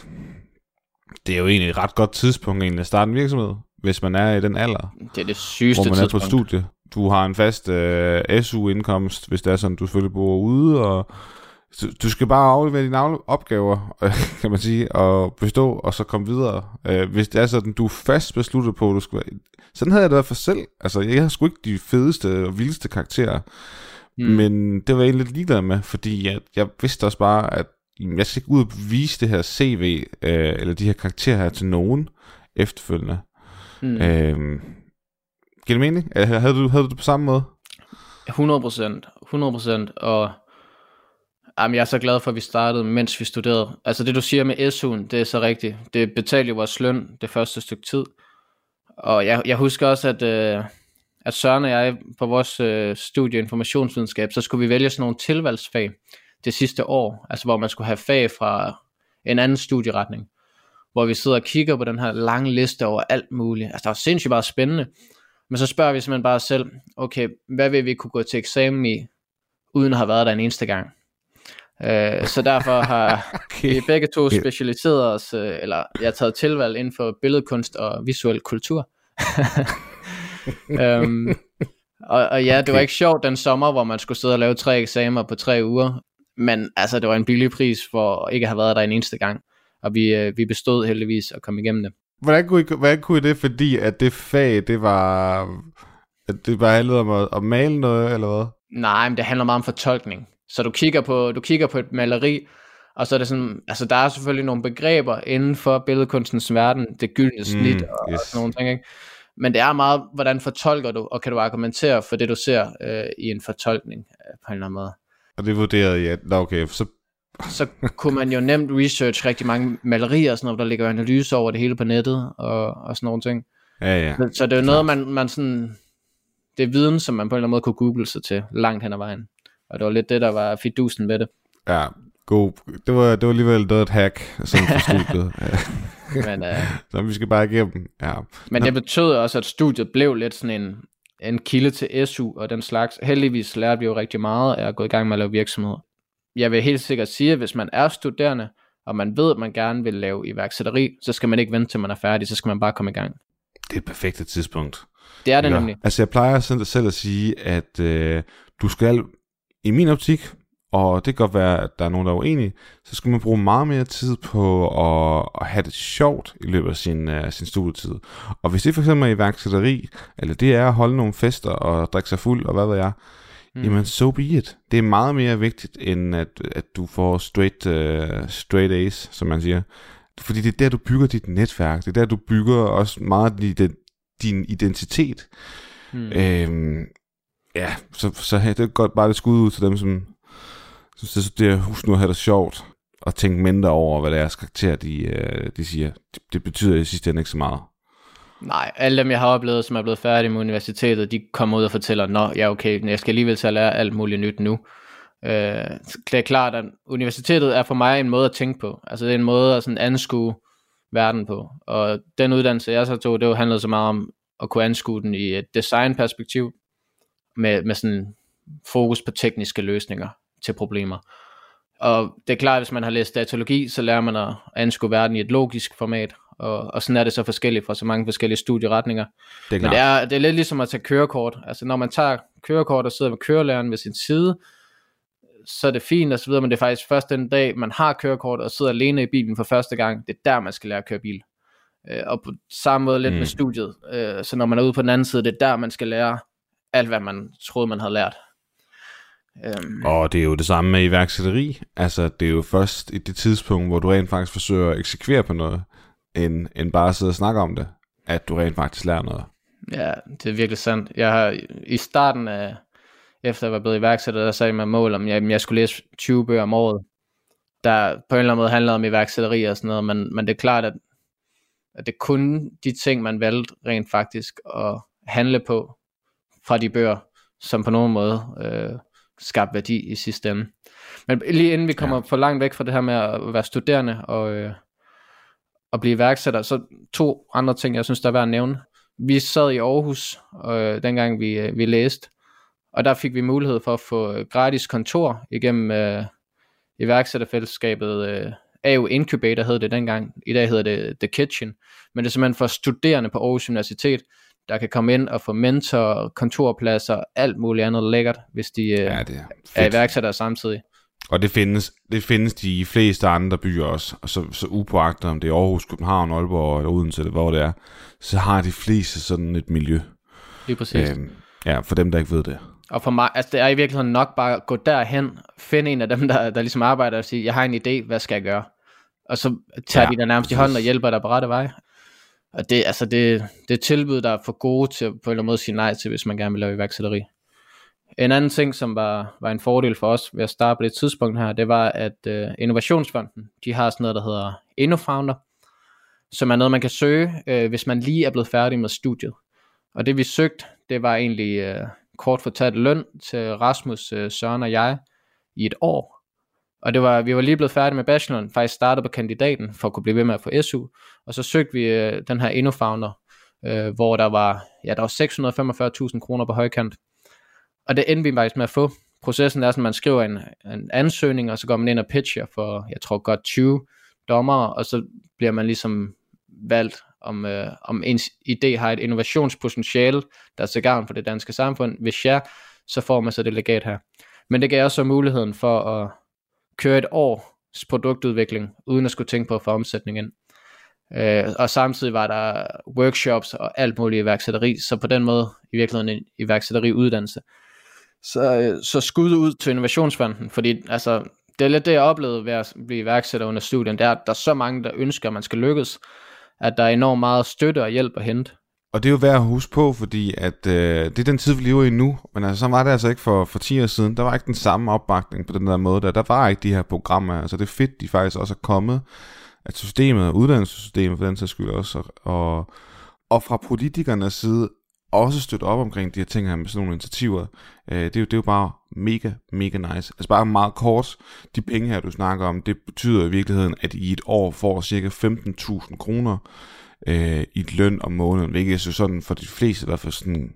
det er jo egentlig et ret godt tidspunkt egentlig at starte en virksomhed, hvis man er i den alder. Det er det sygeste tidspunkt. Hvor man er tidspunkt. på et studie. Du har en fast øh, S U-indkomst, hvis det er sådan, du selvfølgelig bor ude, og du skal bare aflevere dine opgaver, kan man sige, og bestå, og så komme videre. Øh, hvis det er sådan, du er fast besluttet på, at du skal være... Sådan havde jeg det været for selv. Altså, jeg har sgu ikke de fedeste og vildeste karakterer, mm. men det var jeg egentlig lidt ligeglad med, fordi jeg, jeg vidste også bare, at jeg skal ikke ud og vise det her C V, øh, eller de her karakterer her til nogen efterfølgende. Mm. Øh, giver det mening? Havde du, havde du det på samme måde? hundrede procent. hundrede procent. Og jamen, jeg er så glad for, at vi startede, mens vi studerede. Altså det, du siger med S U'en, det er så rigtigt. Det betalte jo vores løn det første stykke tid. Og jeg, jeg husker også, at, øh, at Søren og jeg på vores øh, studie informationsvidenskab, så skulle vi vælge sådan nogle tilvalgsfag det sidste år, altså hvor man skulle have fag fra en anden studieretning, hvor vi sidder og kigger på den her lange liste over alt muligt. Altså det var sindssygt bare spændende, men så spørger vi simpelthen bare os selv, okay, hvad vil vi kunne gå til eksamen i, uden at have været der en eneste gang? Uh, så derfor har okay. vi begge to specialiseret os, uh, eller jeg har taget tilvalg inden for billedkunst og visuel kultur. um, og, og ja, det var ikke sjovt den sommer, hvor man skulle sidde og lave tre eksamener på tre uger, men altså det var en billig pris for ikke at have været der en eneste gang, og vi, uh, vi bestod heldigvis at komme igennem det. Hvordan kunne I, hvordan kunne I det, fordi at det fag, det var, at det bare handlede om at, at male noget, eller hvad? Nej, men det handler meget om fortolkning. Så du kigger på, du kigger på et maleri, og så er det sådan, altså der er selvfølgelig nogle begreber inden for billedkunstens verden, det gyldne snit mm, og, yes. og sådan nogle ting, ikke? Men det er meget, hvordan fortolker du, og kan du argumentere for det, du ser øh, i en fortolkning øh, på en eller anden måde. Og det vurderede jeg, ja. Okay, så... så kunne man jo nemt research rigtig mange malerier, og sådan noget, der ligger analyser over det hele på nettet, og, og sådan nogle ting. Ja, ja. Så, så det er jo noget, man, man sådan, det er viden, som man på en eller anden måde kunne google sig til, langt hen ad vejen. Og det var lidt det, der var fidusen ved det. Ja, god. Det var, det var alligevel et hack, sådan for studiet. men, uh, så vi skal bare igennem. Ja. Men det betød også, at studiet blev lidt sådan en, en kilde til S U og den slags. Heldigvis lærte vi jo rigtig meget af at gå i gang med at lave virksomheder. Jeg vil helt sikkert sige, at hvis man er studerende, og man ved, at man gerne vil lave iværksætteri, så skal man ikke vente til man er færdig, så skal man bare komme i gang. Det er et perfekt tidspunkt. Det er det ja. nemlig. Altså jeg plejer selv at sige, at øh, du skal, i min optik, og det kan godt være, at der er nogen, der er uenige, så skal man bruge meget mere tid på at, at have det sjovt i løbet af sin, uh, sin studietid. Og hvis det for eksempel er iværksætteri, eller det er at holde nogle fester og drikke sig fuld, og hvad ved jeg, mm. jamen so be it. Det er meget mere vigtigt, end at, at du får straight, uh, straight A's, som man siger. Fordi det er der, du bygger dit netværk. Det er der, du bygger også meget din, din identitet. Mm. Øhm, ja, så, så det er godt bare et skud ud til dem, som synes, det er husk nu at have det sjovt, og tænke mindre over, hvad deres karakter, de, de siger. Det, det betyder i sidste ende ikke så meget. Nej, alle dem, jeg har oplevet, som er blevet færdige med universitetet, de kommer ud og fortæller, nå, ja okay, jeg skal alligevel til at lære alt muligt nyt nu. Øh, det er klart, at universitetet er for mig en måde at tænke på. Altså det er en måde at sådan anskue verden på. Og den uddannelse, jeg så tog, det handlede så meget om at kunne anskue den i et designperspektiv, med, med sådan fokus på tekniske løsninger til problemer. Og det er klart, at hvis man har læst datalogi, så lærer man at anskue verden i et logisk format, og, og sådan er det så forskelligt fra så mange forskellige studieretninger. Det er Men det er, det er lidt ligesom at tage kørekort. Altså når man tager kørekort og sidder med kørelæreren ved sin side, så er det fint og så videre, men det er faktisk først den dag, man har kørekort og sidder alene i bilen for første gang, det er der, man skal lære at køre bil. Øh, og på samme måde lidt mm. med studiet. Øh, så når man er ude på den anden side, det er der, man skal lære alt, hvad man troede, man havde lært. Um, og det er jo det samme med iværksætteri. Altså det er jo først i det tidspunkt, hvor du rent faktisk forsøger at eksekvere på noget, end, end bare at sidde og snakke om det, at du rent faktisk lærer noget. Ja, det er virkelig sandt. Jeg har i starten af, efter jeg var blevet iværksætter, der sagde jeg mål om, at jeg skulle læse tyve bøger om året, der på en eller anden måde handlede om iværksætteri og sådan noget, men, men det er klart, at, at det kun de ting, man valgte rent faktisk at handle på fra de bøger, som på nogen måde øh, skabt værdi i sidste ende. Men lige inden vi kommer ja. for langt væk fra det her med at være studerende og, øh, og blive iværksætter, så to andre ting, jeg synes, der er værd at nævne. Vi sad i Aarhus, øh, dengang vi, øh, vi læste, og der fik vi mulighed for at få gratis kontor igennem øh, iværksætterfællesskabet øh, A U Incubator hed det dengang. I dag hedder det The Kitchen. Men det er simpelthen for studerende på Aarhus Universitet, der kan komme ind og få mentor, kontorpladser, alt muligt andet lækkert, hvis de øh, ja, det er, er iværksættere samtidig. Og det findes, det findes de fleste andre byer også, og så, så upåagtet om det er Aarhus, København, Aalborg eller Odense, eller hvor det er, så har de fleste sådan et miljø. Lige præcis. Øhm, ja, for dem, der ikke ved det. Og for mig, altså det er i virkeligheden nok bare at gå derhen, finde en af dem, der, der ligesom arbejder og sige, jeg har en idé, hvad skal jeg gøre? Og så tager ja, de der nærmest i hånden og hjælper dig på rette vej. Og det, altså det, det er tilbud, der er for gode til på en eller anden måde sige nej til, hvis man gerne vil lave iværksætteri. En anden ting, som var, var en fordel for os ved at starte på det tidspunkt her, det var, at uh, Innovationsfonden, de har sådan noget, der hedder InnoFounder, som er noget, man kan søge, øh, hvis man lige er blevet færdig med studiet. Og det vi søgte, det var egentlig øh, kort fortalt løn til Rasmus, øh, Søren og jeg i et år. Og det var, vi var lige blevet færdige med bacheloren, faktisk startede på kandidaten for at kunne blive ved med at få S U. Og så søgte vi øh, den her InnoFounder, øh, hvor der var, ja, der var seks hundrede og femogfyrre tusind kroner på højkant. Og det endte vi faktisk med at få. Processen er sådan, at man skriver en, en ansøgning, og så går man ind og pitcher for, jeg tror godt tyve dommere, og så bliver man ligesom valgt, om, øh, om ens idé har et innovationspotentiale, der er til gavn for det danske samfund. Hvis ja, så får man så det legat her. Men det gav også muligheden for at køre et års produktudvikling, uden at skulle tænke på at få omsætning ind. Øh, og samtidig var der workshops og alt muligt iværksætteri, så på den måde i virkeligheden en iværksætteriuddannelse. Så, øh, så skud ud til Innovationsfonden, fordi altså, det er lidt det, jeg oplevede ved at blive iværksætter under studien, det er, at der er så mange, der ønsker, at man skal lykkes, at der er enormt meget støtte og hjælp at hente. Og det er jo værd at huske på, fordi at, øh, det er den tid, vi lever i nu, men altså, så var det altså ikke for, for ti år siden, der var ikke den samme opbakning på den der måde, der, der var ikke de her programmer, altså det er fedt, de faktisk også er kommet, at systemet, uddannelsessystemet for den sags skyld også, og, og fra politikernes side, også støtte op omkring de her ting her med sådan nogle initiativer. Øh, det, er jo, det er jo bare mega, mega nice. Altså bare meget kort, de penge her, du snakker om, det betyder i virkeligheden, at I et år får cirka femten tusind kroner øh, i løn om måneden, hvilket er jo sådan for de fleste i hvert fald sådan,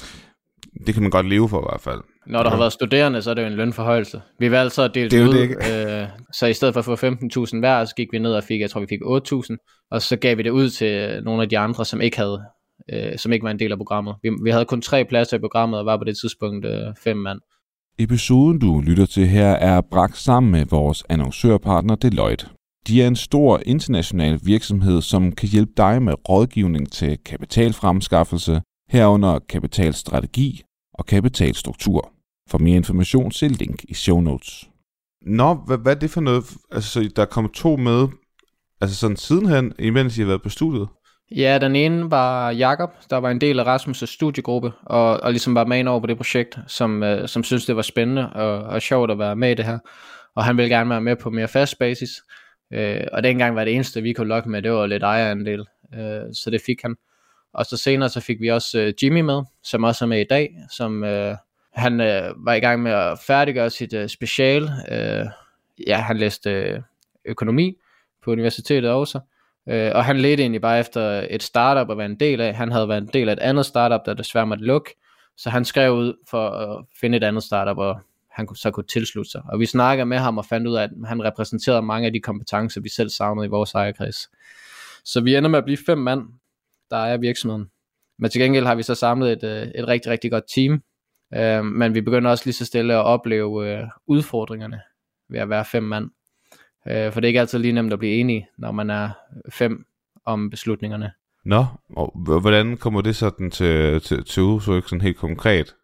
det kan man godt leve for i hvert fald. Når der ja. har været studerende, så er det jo en lønforhøjelse. Vi valgte så at dele det ud, øh, så i stedet for at få femten tusind hver, så gik vi ned og fik, jeg tror vi fik otte tusind, og så gav vi det ud til nogle af de andre, som ikke havde Øh, som ikke var en del af programmet. Vi, vi havde kun tre pladser i programmet, og var på det tidspunkt øh, fem mand. Episoden, du lytter til her, er bragt sammen med vores annoncørpartner Deloitte. De er en stor international virksomhed, som kan hjælpe dig med rådgivning til kapitalfremskaffelse, herunder kapitalstrategi og kapitalstruktur. For mere information, se link i show notes. Nå, hvad, hvad er det for noget? Altså, der er kommet to med, altså sådan sidenhen, imens I har været på studiet? Ja, den ene var Jakob, der var en del af Rasmus' studiegruppe, og, og ligesom var med ind over på det projekt, som, øh, som synes det var spændende og, og sjovt at være med i det her. Og han ville gerne være med på mere fast basis. Øh, og dengang var det eneste, vi kunne lokke med, det var lidt ejerandel. Øh, så det fik han. Og så senere så fik vi også øh, Jimmy med, som også er med i dag. Som øh, han øh, var i gang med at færdiggøre sit øh, special. Øh, ja, han læste øh, økonomi på universitetet også. Uh, og han ledte egentlig bare efter et startup at være en del af. Han havde været en del af et andet startup, der desværre måtte lukke. Så han skrev ud for at finde et andet startup, og han kunne, så kunne tilslutte sig. Og vi snakkede med ham og fandt ud af, at han repræsenterede mange af de kompetencer, vi selv savnede i vores ejerkreds. Så vi ender med at blive fem mand, der ejer virksomheden. Men til gengæld har vi så samlet et, et rigtig, rigtig godt team. Uh, men vi begynder også lige så stille at opleve uh, udfordringerne ved at være fem mand. For det er ikke altid lige nemt at blive enige, når man er fem om beslutningerne. Nå, og hvordan kommer det sådan til, til, til udtryk sådan helt konkret?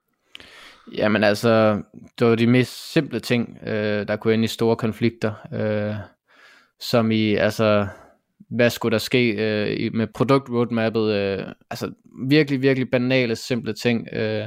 Jamen altså, det var de mest simple ting, øh, der kunne ende i store konflikter. Øh, som i, altså, hvad skulle der ske øh, med produktroadmappet? Øh, altså virkelig, virkelig banale, simple ting, øh,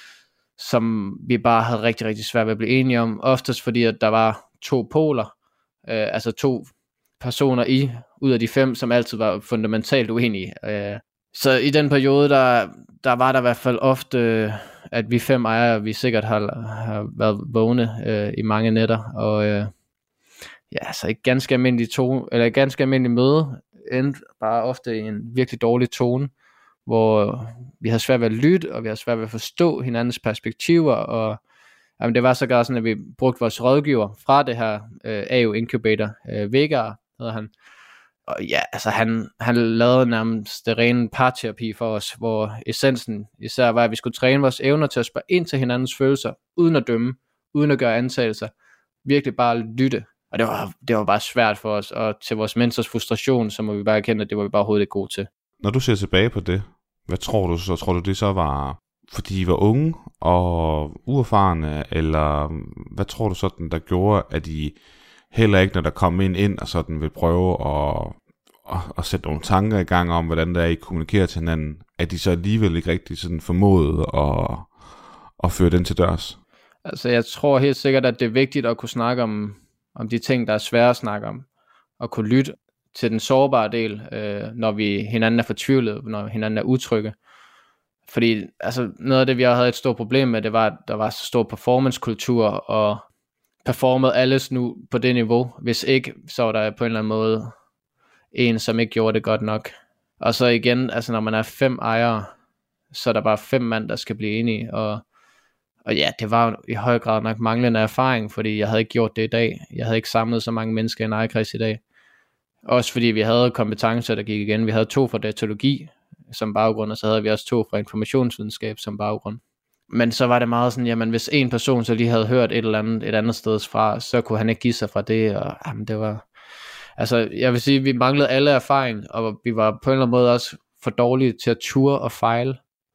som vi bare havde rigtig, rigtig svært ved at blive enige om. Oftest fordi, at der var to poler. Uh, altså to personer i ud af de fem, som altid var fundamentalt uenige. Uh, så i den periode, der, der var der i hvert fald ofte, uh, at vi fem ejere, vi sikkert har, har været vågne uh, i mange nætter, og uh, ja, så et ganske almindeligt tone, eller et ganske almindeligt møde, endte bare ofte i en virkelig dårlig tone, hvor vi havde svært ved at lytte, og vi havde svært ved at forstå hinandens perspektiver, og jamen, det var så godt sådan, at vi brugte vores rådgiver fra det her øh, A U Incubator, øh, Vegard hedder han. Og ja, altså han, han lavede nærmest det rene parterapi for os, hvor essensen især var, at vi skulle træne vores evner til at spørge ind til hinandens følelser, uden at dømme, uden at gøre antagelser. Virkelig bare lytte. Og det var, det var bare svært for os, og til vores mentors frustration, så må vi bare erkende, at det var vi bare overhovedet ikke gode til. Når du ser tilbage på det, hvad tror du så? Tror du det så var, fordi I var unge og uerfarne, eller hvad tror du sådan, der gjorde, at I heller ikke, når der kom ind ind og sådan vil prøve at, at, at sætte nogle tanker i gang om, hvordan der er, I kommunikerer til hinanden, at de så alligevel ikke rigtig sådan formåede at, at føre den til dørs? Altså jeg tror helt sikkert, at det er vigtigt at kunne snakke om, om de ting, der er svære at snakke om, og kunne lytte til den sårbare del, øh, når vi hinanden er fortvivlet, når hinanden er utrygge. Fordi altså, noget af det, vi havde et stort problem med, det var, at der var så stor performancekultur, og performede alles nu på det niveau. Hvis ikke, så var der på en eller anden måde en, som ikke gjorde det godt nok. Og så igen, altså når man er fem ejere, så er der bare fem mand, der skal blive enige, og, og ja, det var jo i høj grad nok manglende erfaring, fordi jeg havde ikke gjort det i dag. Jeg havde ikke samlet så mange mennesker i en ejerkreds i dag. Også fordi vi havde kompetencer, der gik igen. Vi havde to fra datalogi som baggrund, og så havde vi også to fra informationsvidenskab som baggrund. Men så var det meget sådan, jamen hvis en person så lige havde hørt et eller andet et andet sted fra, så kunne han ikke give sig fra det, og jamen det var, altså jeg vil sige, vi manglede alle erfaring, og vi var på en eller anden måde også for dårlige til at ture og fejle,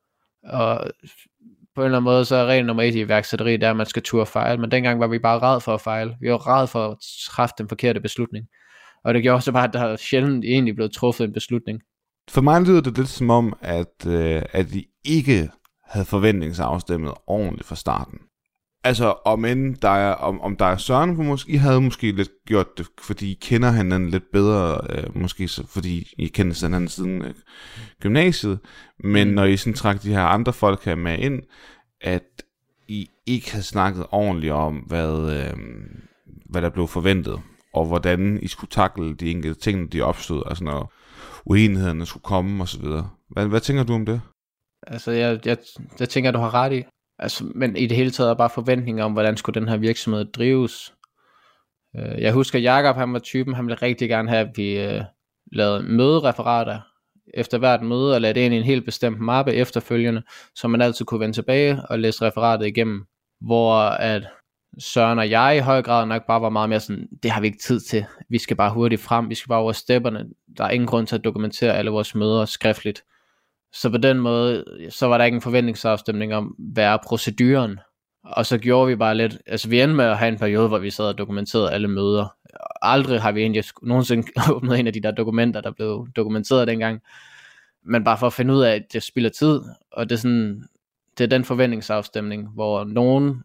og på en eller anden måde så er regel nummer et i iværksætteri, det er at man skal ture og fejle, men dengang var vi bare ræd for at fejle, vi var ræd for at træffe den forkerte beslutning, og det gjorde så bare, at der sjældent egentlig blev truffet en beslutning. For mig lyder det lidt som om, at, øh, at I ikke havde forventningsafstemmet ordentligt fra starten. Altså om end der er, om, om der er Søren, for måske I havde måske lidt gjort det, fordi I kender hinanden lidt bedre, øh, måske så, fordi I kender hinanden siden øh, gymnasiet, men mm. når I sådan trak de her andre folk her med ind, at I ikke havde snakket ordentligt om, hvad, øh, hvad der blev forventet, og hvordan I skulle takle de enkelte ting, de opstod, altså når uenighederne skulle komme og så videre. Hvad, hvad tænker du om det? Altså, jeg, jeg, jeg tænker, at du har ret i. Altså, men i det hele taget er bare forventninger om, hvordan skulle den her virksomhed drives. Uh, jeg husker, Jakob, han var typen, han ville rigtig gerne have, at vi uh, lavede mødereferater efter hvert møde, og lagde det ind i en helt bestemt mappe efterfølgende, så man altid kunne vende tilbage og læse referatet igennem. Hvor at Søren og jeg i høj grad nok bare var meget mere sådan, det har vi ikke tid til. Vi skal bare hurtigt frem, vi skal bare over stepperne. Der er ingen grund til at dokumentere alle vores møder skriftligt. Så på den måde, så var der ikke en forventningsafstemning om, hvad er proceduren. Og så gjorde vi bare lidt, altså vi endte med at have en periode, hvor vi sad og dokumenterede alle møder. Aldrig har vi egentlig nogensinde åbnet en af de der dokumenter, der blev dokumenteret dengang. Men bare for at finde ud af, at det spilder tid. Og det er sådan, det er den forventningsafstemning, hvor nogen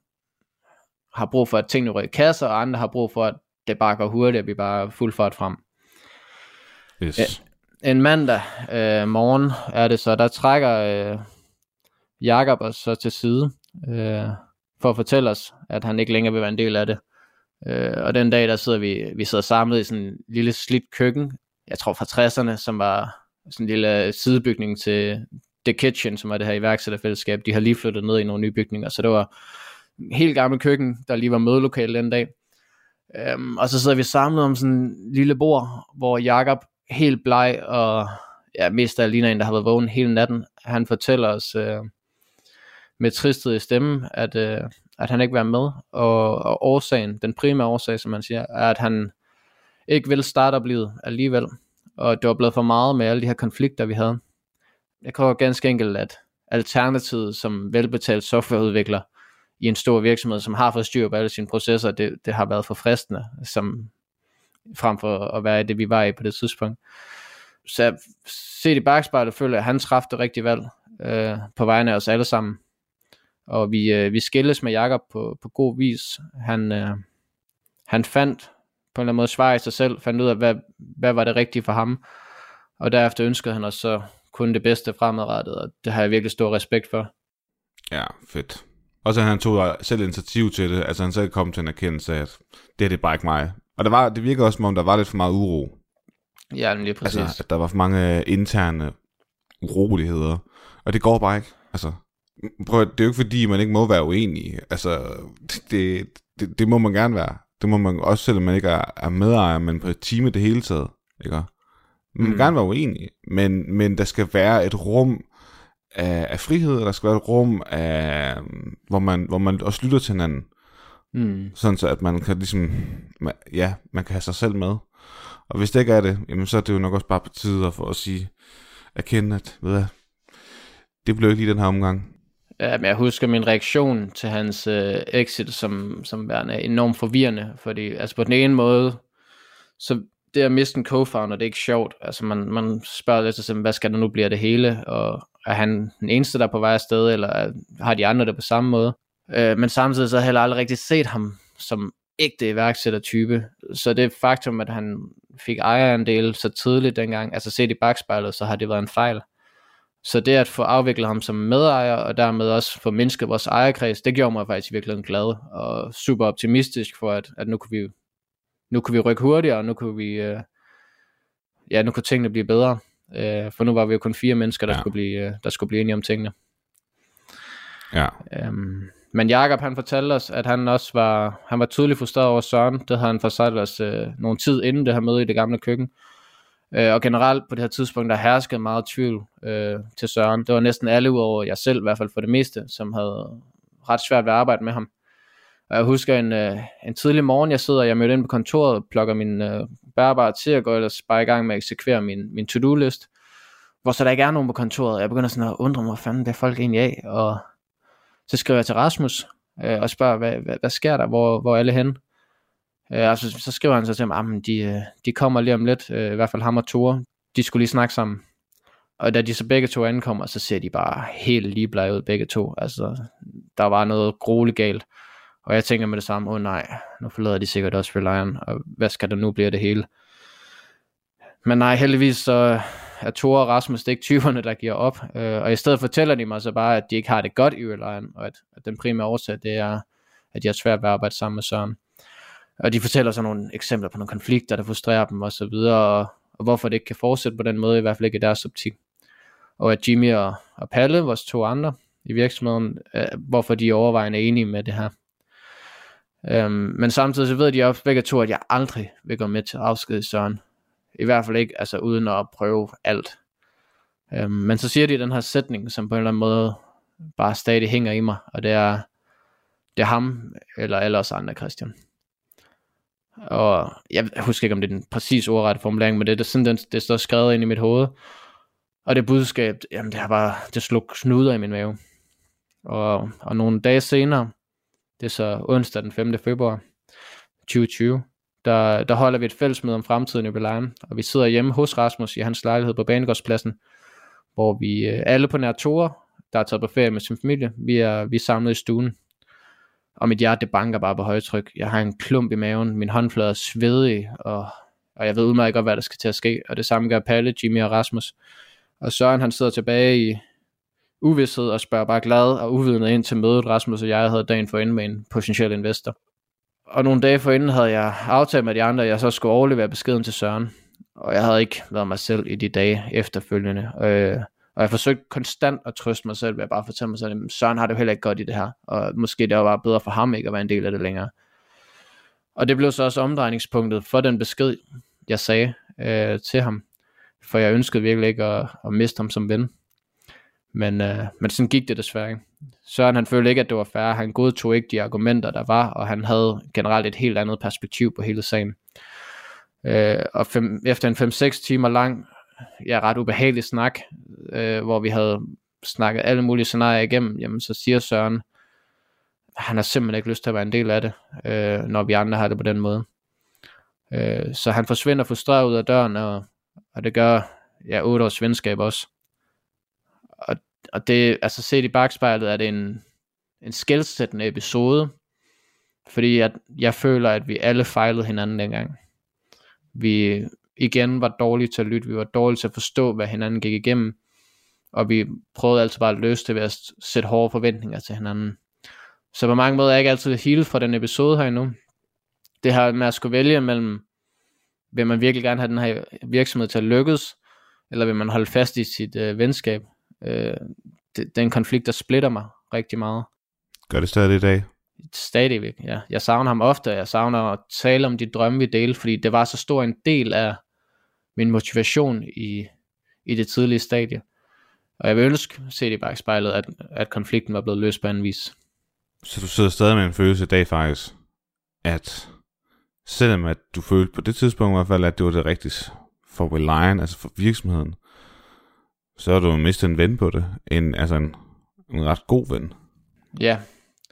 har brug for, at tingene ryger i kasser, og andre har brug for, at det bare går hurtigt, og vi bare fuld fart frem. Yes. En mandag øh, morgen er det så, der trækker øh, Jakob os så til side, øh, for at fortælle os, at han ikke længere vil være en del af det. Øh, og den dag, der sidder vi, vi sidder samlet i sådan en lille slidt køkken, jeg tror fra tresserne, som var sådan en lille sidebygning til The Kitchen, som var det her iværksætterfællesskab. De har lige flyttet ned i nogle nye bygninger, så det var en helt gammel køkken, der lige var mødelokale den dag. Øhm, og så sidder vi samlet om sådan en lille bord, hvor Jakob helt bleg og ja, mest af ligner en, der har været vågen hele natten. Han fortæller os øh, med tristhed i stemmen, at, øh, at han ikke vil være med. Og, og årsagen, den primære årsag, som man siger, er, at han ikke vil startup-livet alligevel. Og det var blevet for meget med alle de her konflikter, vi havde. Jeg tror ganske enkelt, at alternativet som velbetalt softwareudvikler i en stor virksomhed, som har fået styr på alle sine processer, det, det har været for fristende, som frem for at være i det, vi var i på det tidspunkt. Så set i bagspejlet føler jeg, at han træffede det rigtige valg øh, på vegne af os alle sammen. Og vi, øh, vi skilles med Jakob på, på god vis. Han, øh, han fandt på en eller anden måde svar i sig selv, fandt ud af, hvad, hvad var det rigtige for ham. Og derefter ønskede han os så kun det bedste fremadrettet, og det har jeg virkelig stor respekt for. Ja, fedt. Og så han tog selv initiativ til det, altså han selv kom til en erkendelse af, at det er det bare ikke mig. Og det, var, det virker også, som om der var lidt for meget uro. Ja, lige præcis. Altså, at der var for mange interne uroligheder. Og det går bare ikke. Altså, prøv, det er jo ikke fordi, man ikke må være uenig. Altså, det, det, det må man gerne være. Det må man også, selvom man ikke er, er medejer, men på et team i det hele taget. Ikke? Man må mm. gerne være uenig, men, men der skal være et rum af, af frihed, der skal være et rum af, hvor man, hvor man også lytter til hinanden. Mm. Sådan så, at man kan ligesom, ja, man kan have sig selv med. Og hvis det ikke er det, jamen så er det jo nok også bare på tide for at sige, erkende, at ved jeg, det blev ikke lige den her omgang. Ja, men jeg husker min reaktion til hans øh, exit som, som værende enormt forvirrende, fordi altså på den ene måde, så det at miste en co-founder, det er ikke sjovt. Altså man, man spørger lidt sig, hvad skal der nu blive af det hele, og er han den eneste, der er på vej afsted, eller har de andre der på samme måde? Øh, men samtidig så har jeg heller aldrig rigtig set ham som ægte iværksættertype. Så det faktum, at han fik ejerandel så tidligt dengang, altså set i bagspejlet, så har det været en fejl. Så det at få afviklet ham som medejer, og dermed også få mindsket vores ejerkreds, det gjorde mig faktisk virkelig glad, og super optimistisk for, at, at nu kunne vi nu kunne vi rykke hurtigere, og nu kunne vi, øh, ja, nu kunne tingene blive bedre. Øh, for nu var vi jo kun fire mennesker, der, ja. skulle, blive, øh, der skulle blive enige om tingene. Ja. Øhm, men Jakob, han fortalte os, at han også var, han var tydeligt frustreret over Søren. Det havde han fortalt os øh, nogle tid inden det her møde i det gamle køkken. Øh, og generelt på det her tidspunkt, der herskede meget tvivl øh, til Søren. Det var næsten alle udover jeg selv, i hvert fald for det meste, som havde ret svært ved at arbejde med ham. Og jeg husker en, øh, en tidlig morgen, jeg sidder, jeg mødte ind på kontoret, plukker min øh, bærbare til at gå ellers bare i gang med at eksekvere min, min to-do-list, hvor så der ikke er nogen på kontoret. Jeg begynder sådan at undre mig, hvad fanden det er folk egentlig af, og så skriver jeg til Rasmus øh, og spørger, hvad, hvad, hvad sker der, hvor, hvor er alle henne? Øh, og så, så skriver han så til mig, at de, de kommer lige om lidt, øh, i hvert fald ham og Tore, de skulle lige snakke sammen. Og da de så begge to ankommer, så ser de bare helt ligeblege ud begge to. Altså, der var noget grueligt galt. Og jeg tænker med det samme, åh oh, nej, nu forlader de sikkert også Reliant, og hvad skal der nu blive af det hele? Men nej, heldigvis så er Tore og Rasmus ikke typerne, der giver op. Øh, og i stedet fortæller de mig så bare, at de ikke har det godt i Reliant, og at, at den primære årsag, det er, at de har svært ved at arbejde sammen med Søren. Og de fortæller så nogle eksempler på nogle konflikter, der frustrerer dem og så videre, og, og hvorfor det ikke kan fortsætte på den måde, i hvert fald ikke i deres optik. Og at Jimmy og, og Palle, vores to andre i virksomheden, øh, hvorfor de er overvejende enige med det her. Øhm, men samtidig så ved de også begge to, at jeg aldrig vil gå med til at afskedige Søren. I hvert fald ikke, altså uden at prøve alt. Øhm, men så siger de den her sætning, som på en eller anden måde bare stadig hænger i mig, og det er, det er ham, eller alle os andre, Christian. Og jeg husker ikke, om det er den præcis ordrette formulering, men det er sådan, det, det står skrevet ind i mit hoved. Og det budskab, jamen det har bare, det slog knuder i min mave. Og, og nogle dage senere, det er så onsdag den femte februar tyve tyve, der, der holder vi et fællesmøde om fremtiden i Reliant, og vi sidder hjemme hos Rasmus i hans lejlighed på Banegårdspladsen, hvor vi alle på nær Tore, der er taget på ferie med sin familie, vi er, vi er samlet i stuen. Og mit hjerte, det banker bare på højtryk. Jeg har en klump i maven, min håndflade er svedig, og, og jeg ved udmærket godt, hvad der skal til at ske. Og det samme gør Palle, Jimmy og Rasmus. Og Søren, han sidder tilbage i uvidshed og spørger bare glad og uvidende ind til mødet, Rasmus og jeg havde dagen forinden med en potentiel investor. Og nogle dage forinden havde jeg aftalt med de andre, at jeg så skulle overlevere beskeden til Søren. Og jeg havde ikke været mig selv i de dage efterfølgende. Øh, Og jeg forsøgte konstant at trøste mig selv ved at bare fortælle mig selv, at Søren har det jo heller ikke godt i det her. Og måske det var bare bedre for ham ikke at være en del af det længere. Og det blev så også omdrejningspunktet for den besked, jeg sagde øh, til ham. For jeg ønskede virkelig ikke at, at miste ham som ven. Men, øh, men sådan gik det desværre ikke. Søren han følte ikke, at det var fair. Han godtog ikke de argumenter, der var. Og han havde generelt et helt andet perspektiv på hele sagen. Øh, og fem, efter en fem seks timer lang, ja, ret ubehagelig snak, øh, hvor vi havde snakket alle mulige scenarier igennem, jamen så siger Søren, han har simpelthen ikke lyst til at være en del af det, øh, når vi andre har det på den måde. Øh, så han forsvinder frustreret ud af døren, og, og det gør ja, otte års venskab også. Og, og det, altså set i bagspejlet, er det en, en skelsættende episode, fordi at jeg føler, at vi alle fejlede hinanden dengang. Vi igen var dårlige til at lytte, vi var dårlige til at forstå, hvad hinanden gik igennem, og vi prøvede altid bare at løse det ved at sætte hårde forventninger til hinanden. Så på mange måder er jeg ikke altid healed fra den episode her endnu. Det her med at skulle vælge mellem, vil man virkelig gerne have den her virksomhed til at lykkes, eller vil man holde fast i sit øh, venskab. Øh, det, det er en konflikt, der splitter mig rigtig meget. Gør det stadig i dag? Stadigvæk, ja. Jeg savner ham ofte, jeg savner at tale om de drømme, vi delte, fordi det var så stor en del af min motivation i, i det tidlige stadie. Og jeg vil ønske, set i bagspejlet, at, at konflikten var blevet løst på anden vis. Så du sidder stadig med en følelse i dag faktisk, at selvom at du følte på det tidspunkt i hvert fald, at det var det rigtige for Reliant, altså for virksomheden, så har du mistet en ven på det, en, altså en, en ret god ven. Ja,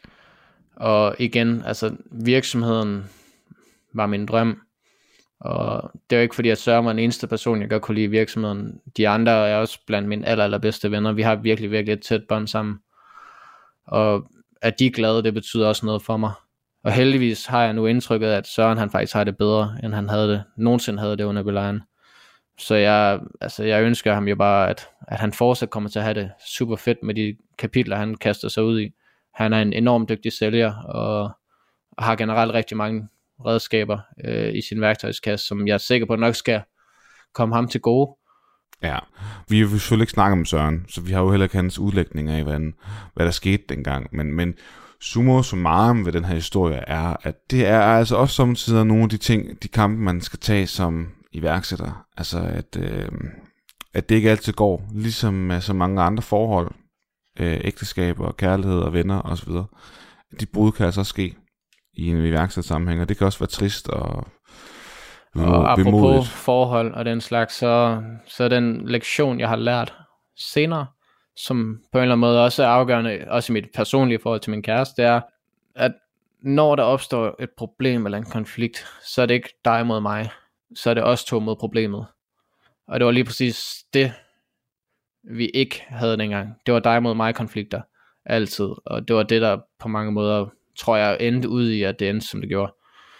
og igen, altså virksomheden var min drøm, og det er jo ikke fordi, at Søren var den eneste person, jeg godt kunne lide i virksomheden. De andre er også blandt mine aller, allerbedste venner. Vi har virkelig, virkelig et tæt bånd sammen. Og at de er glade, det betyder også noget for mig. Og heldigvis har jeg nu indtrykket, at Søren han faktisk har det bedre, end han havde det, nogensinde havde det under Reliant. Så jeg, altså jeg ønsker ham jo bare, at, at han fortsat kommer til at have det super fedt med de kapitler, han kaster sig ud i. Han er en enormt dygtig sælger, og har generelt rigtig mange redskaber øh, i sin værktøjskasse, som jeg er sikker på nok skal komme ham til gode. Ja, vi har jo selvfølgelig ikke snakket om Søren, så vi har jo heller ikke hans udlægning af, hvad, hvad der skete dengang. Men, men summa summarum ved den her historie er, at det er altså også samtidig nogle af de ting, de kampe, man skal tage som iværksætter. Altså, at, øh, at det ikke altid går, ligesom med så mange andre forhold, øh, ægteskaber, kærlighed og venner osv. De brud kan altså ske i en iværksættersammenhæng, og det kan også være trist og Og apropos forhold og den slags, så, så den lektion, jeg har lært senere, som på en eller anden måde også er afgørende, også i mit personlige forhold til min kæreste, det er, at når der opstår et problem eller en konflikt, så er det ikke dig mod mig, så er det os to mod problemet. Og det var lige præcis det, vi ikke havde dengang. Det var dig mod mig konflikter, altid. Og det var det, der på mange måder, tror jeg, endte ud i, at det endte, som det gjorde.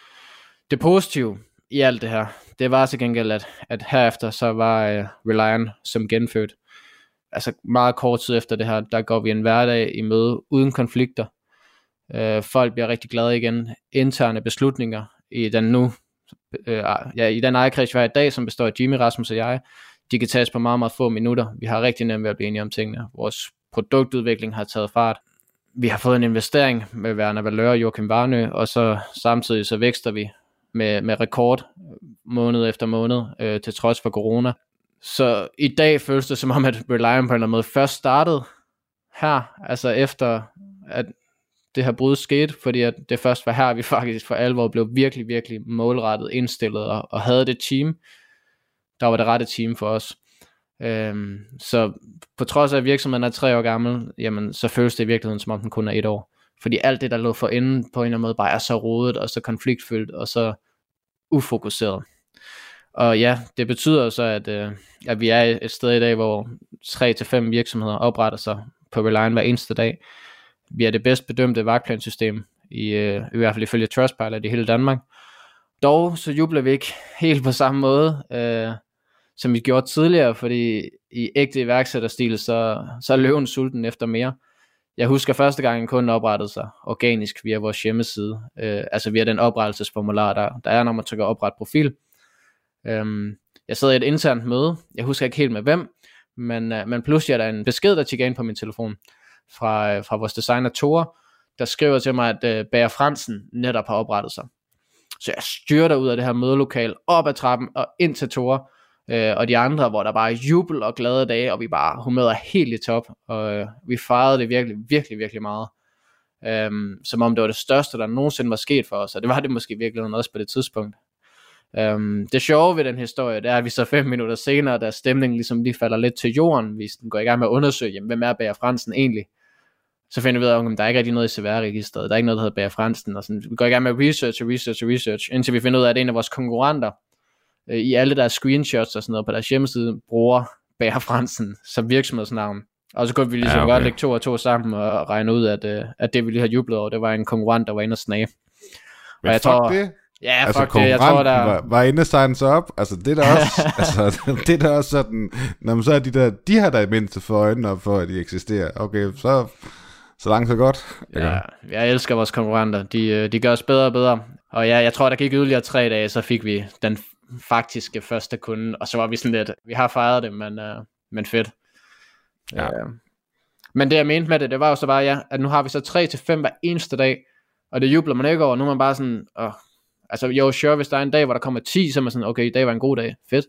Det positive i alt det her, det var til gengæld, at, at herefter så var uh, Reliant som genfødt. Altså meget kort tid efter det her, der går vi en hverdag i møde uden konflikter. Uh, folk bliver rigtig glade igen. Interne beslutninger i den nu, uh, ja, i den ejerkreds, vi har i dag, som består af Jimmy, Rasmus og jeg, de kan tages på meget, meget få minutter. Vi har rigtig nemt ved at blive enige om tingene. Vores produktudvikling har taget fart. Vi har fået en investering med Werner Valeur og Joachim Varnø, og så samtidig så vækster vi med, med rekord måned efter måned, øh, til trods for corona. Så i dag føles det som om, at Reliant på en eller anden måde først startede her, altså efter at det her brud skete, fordi at det først var her, vi faktisk for alvor blev virkelig, virkelig målrettet indstillet, og, og havde det team, der var det rette team for os. Øhm, så på trods af at virksomheden er tre år gammel, jamen så føles det i virkeligheden som om den kun er et år, fordi alt det der lå for enden på en eller anden måde bare er så rodet og så konfliktfyldt og så ufokuseret. Og ja, det betyder så at, øh, at vi er et sted i dag, hvor tre til fem virksomheder opretter sig på Reliant hver eneste dag. Vi er det bedst bedømte vagtplansystem i, øh, i hvert fald ifølge Trustpilot i hele Danmark. Dog så jubler vi ikke helt på samme måde øh, som vi gjorde tidligere, fordi i ægte iværksætterstil, så, så er løven sulten efter mere. Jeg husker første gang en kunde oprettede sig organisk via vores hjemmeside, øh, altså via den oprettelsesformular, der, der er, når man trykker opret profil. Øhm, jeg sad i et internt møde, jeg husker ikke helt med hvem, men, øh, men pludselig er der en besked, der tjekker ind på min telefon fra, øh, fra vores designer Tore, der skriver til mig, at øh, Bager Fransen netop har oprettet sig. Så jeg styrter ud af det her mødelokal, op ad trappen og ind til Tore, øh, og de andre, hvor der bare er jubel og glade dage, og vi bare humøret er helt i top, og øh, vi fejrede det virkelig, virkelig, virkelig meget. Øhm, som om det var det største, der nogensinde var sket for os, og det var det måske virkelig også på det tidspunkt. Øhm, det sjove ved den historie, det er, at vi så fem minutter senere, da stemningen ligesom lige falder lidt til jorden, vi går i gang med at undersøge, jamen, hvem er Bager Fransen egentlig? Så finder vi ud af, at der er ikke rigtig noget i C V R-registeret, der er ikke noget, der hedder Bager Fransen, og sådan, vi går i gang med research og research og research, indtil vi finder ud af, at en af vores konkurrenter, øh, i alle deres screenshots og sådan noget på deres hjemmeside, bruger Bager Fransen som virksomhedsnavn. Og så kunne vi ligesom ja, okay. godt lægge to og to sammen og regne ud, at, øh, at det vi lige har jublet over, det var en konkurrent, der var inde og snage. Men og jeg fuck tror, det? Ja, altså, fuck det, jeg tror der... var, var inde og signe sig op, altså det der også, altså det der også sådan, når man så er de der, de har der i mindste for øjnene op for, at de eksisterer. Okay, så... Så langt så godt. Ja, ja, jeg elsker vores konkurrenter. De, de gør os bedre og bedre. Og ja, jeg tror, der gik yderligere tre dage, så fik vi den faktiske første kunde. Og så var vi sådan lidt, vi har fejret det, men, uh, men fedt. Ja. Uh, men det jeg mente med det, det var jo så bare, ja, at nu har vi så tre til fem hver eneste dag. Og det jubler man ikke over. Nu er man bare sådan, åh, altså jo, sure, hvis der er en dag, hvor der kommer ti, så er man sådan, okay, i dag var en god dag. Fedt.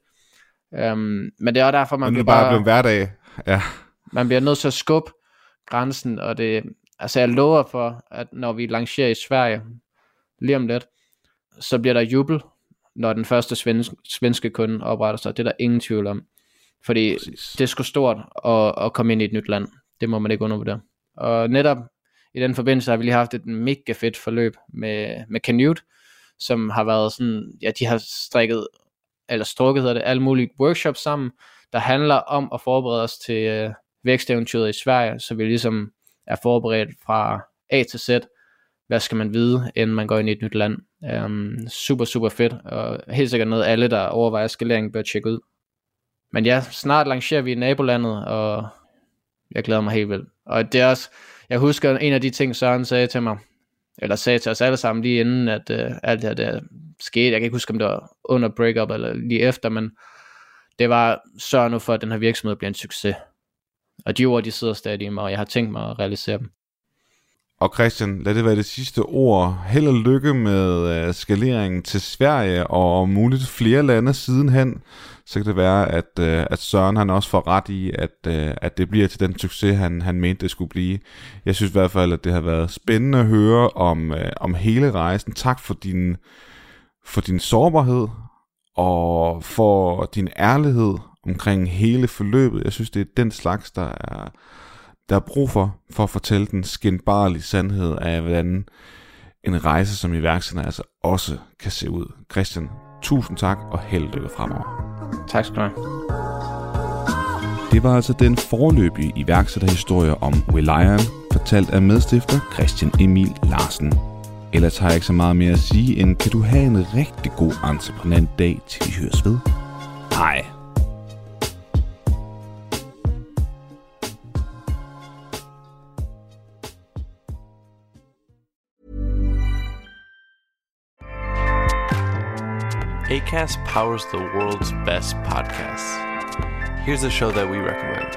Um, men det er derfor, man bliver bare... bare blevet hverdag. Ja. Man bliver nødt til at skubbe grænsen, og det, altså jeg lover for, at når vi lancerer i Sverige lige om lidt, så bliver der jubel, når den første svensk, svenske kunde opretter sig. Det er der ingen tvivl om, fordi Præcis. Det er sgu stort at, at komme ind i et nyt land. Det må man ikke undervurdere. Og netop i den forbindelse har vi lige haft et mega fedt forløb med, med Canute, som har været sådan, ja, de har strikket eller strukket hedder det, alle mulige workshops sammen, der handler om at forberede os til øh, væksteventyret i Sverige, så vi ligesom er forberedt fra A til Z hvad skal man vide, inden man går ind i et nyt land. Um, super, super fedt, og helt sikkert noget, alle, der overvejer skalering, bør tjekke ud. Men ja, snart lancerer vi i nabolandet, og jeg glæder mig helt vildt. Og det er også, jeg husker en af de ting, Søren sagde til mig, eller sagde til os alle sammen lige inden, at uh, alt det her der skete. Jeg kan ikke huske, om det var under breakup eller lige efter, men det var, sørg nu for, at den her virksomhed bliver en succes. Og de ord, de sidder stadig i mig, og jeg har tænkt mig at realisere dem. Og Christian, lad det være det sidste ord. Held og lykke med uh, skaleringen til Sverige og muligt flere lande sidenhen. Så kan det være, at, uh, at Søren han også får ret i, at, uh, at det bliver til den succes, han, han mente, det skulle blive. Jeg synes i hvert fald, at det har været spændende at høre om, uh, om hele rejsen. Tak for din, for din sårbarhed og for din ærlighed omkring hele forløbet. Jeg synes, det er den slags, der er... Der er brug for, for at fortælle den skinbarlige sandhed af, hvordan en rejse som iværksætter altså også kan se ud. Christian, tusind tak og held og lykke fremover. Tak skal du have. Det var altså den foreløbige iværksætterhistorie om Will.i.am, fortalt af medstifter Christian Emil Larsen. Ellers har jeg ikke så meget mere at sige, end kan du have en rigtig god entreprenant dag, til vi høres ved. Hej. Acast powers the world's best podcasts. Here's a show that we recommend.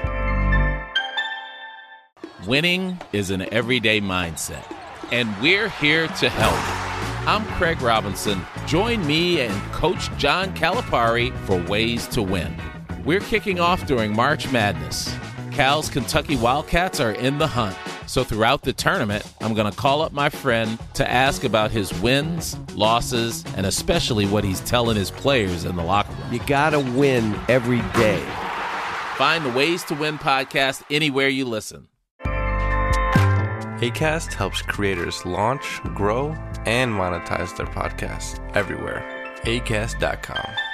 Winning is an everyday mindset, and we're here to help. I'm Craig Robinson. Join me and Coach John Calipari for Ways to Win. We're kicking off during March Madness. Cal's Kentucky Wildcats are in the hunt. So throughout the tournament, I'm going to call up my friend to ask about his wins, losses, and especially what he's telling his players in the locker room. You gotta win every day. Find the Ways to Win podcast anywhere you listen. Acast helps creators launch, grow, and monetize their podcasts everywhere. acast dot com.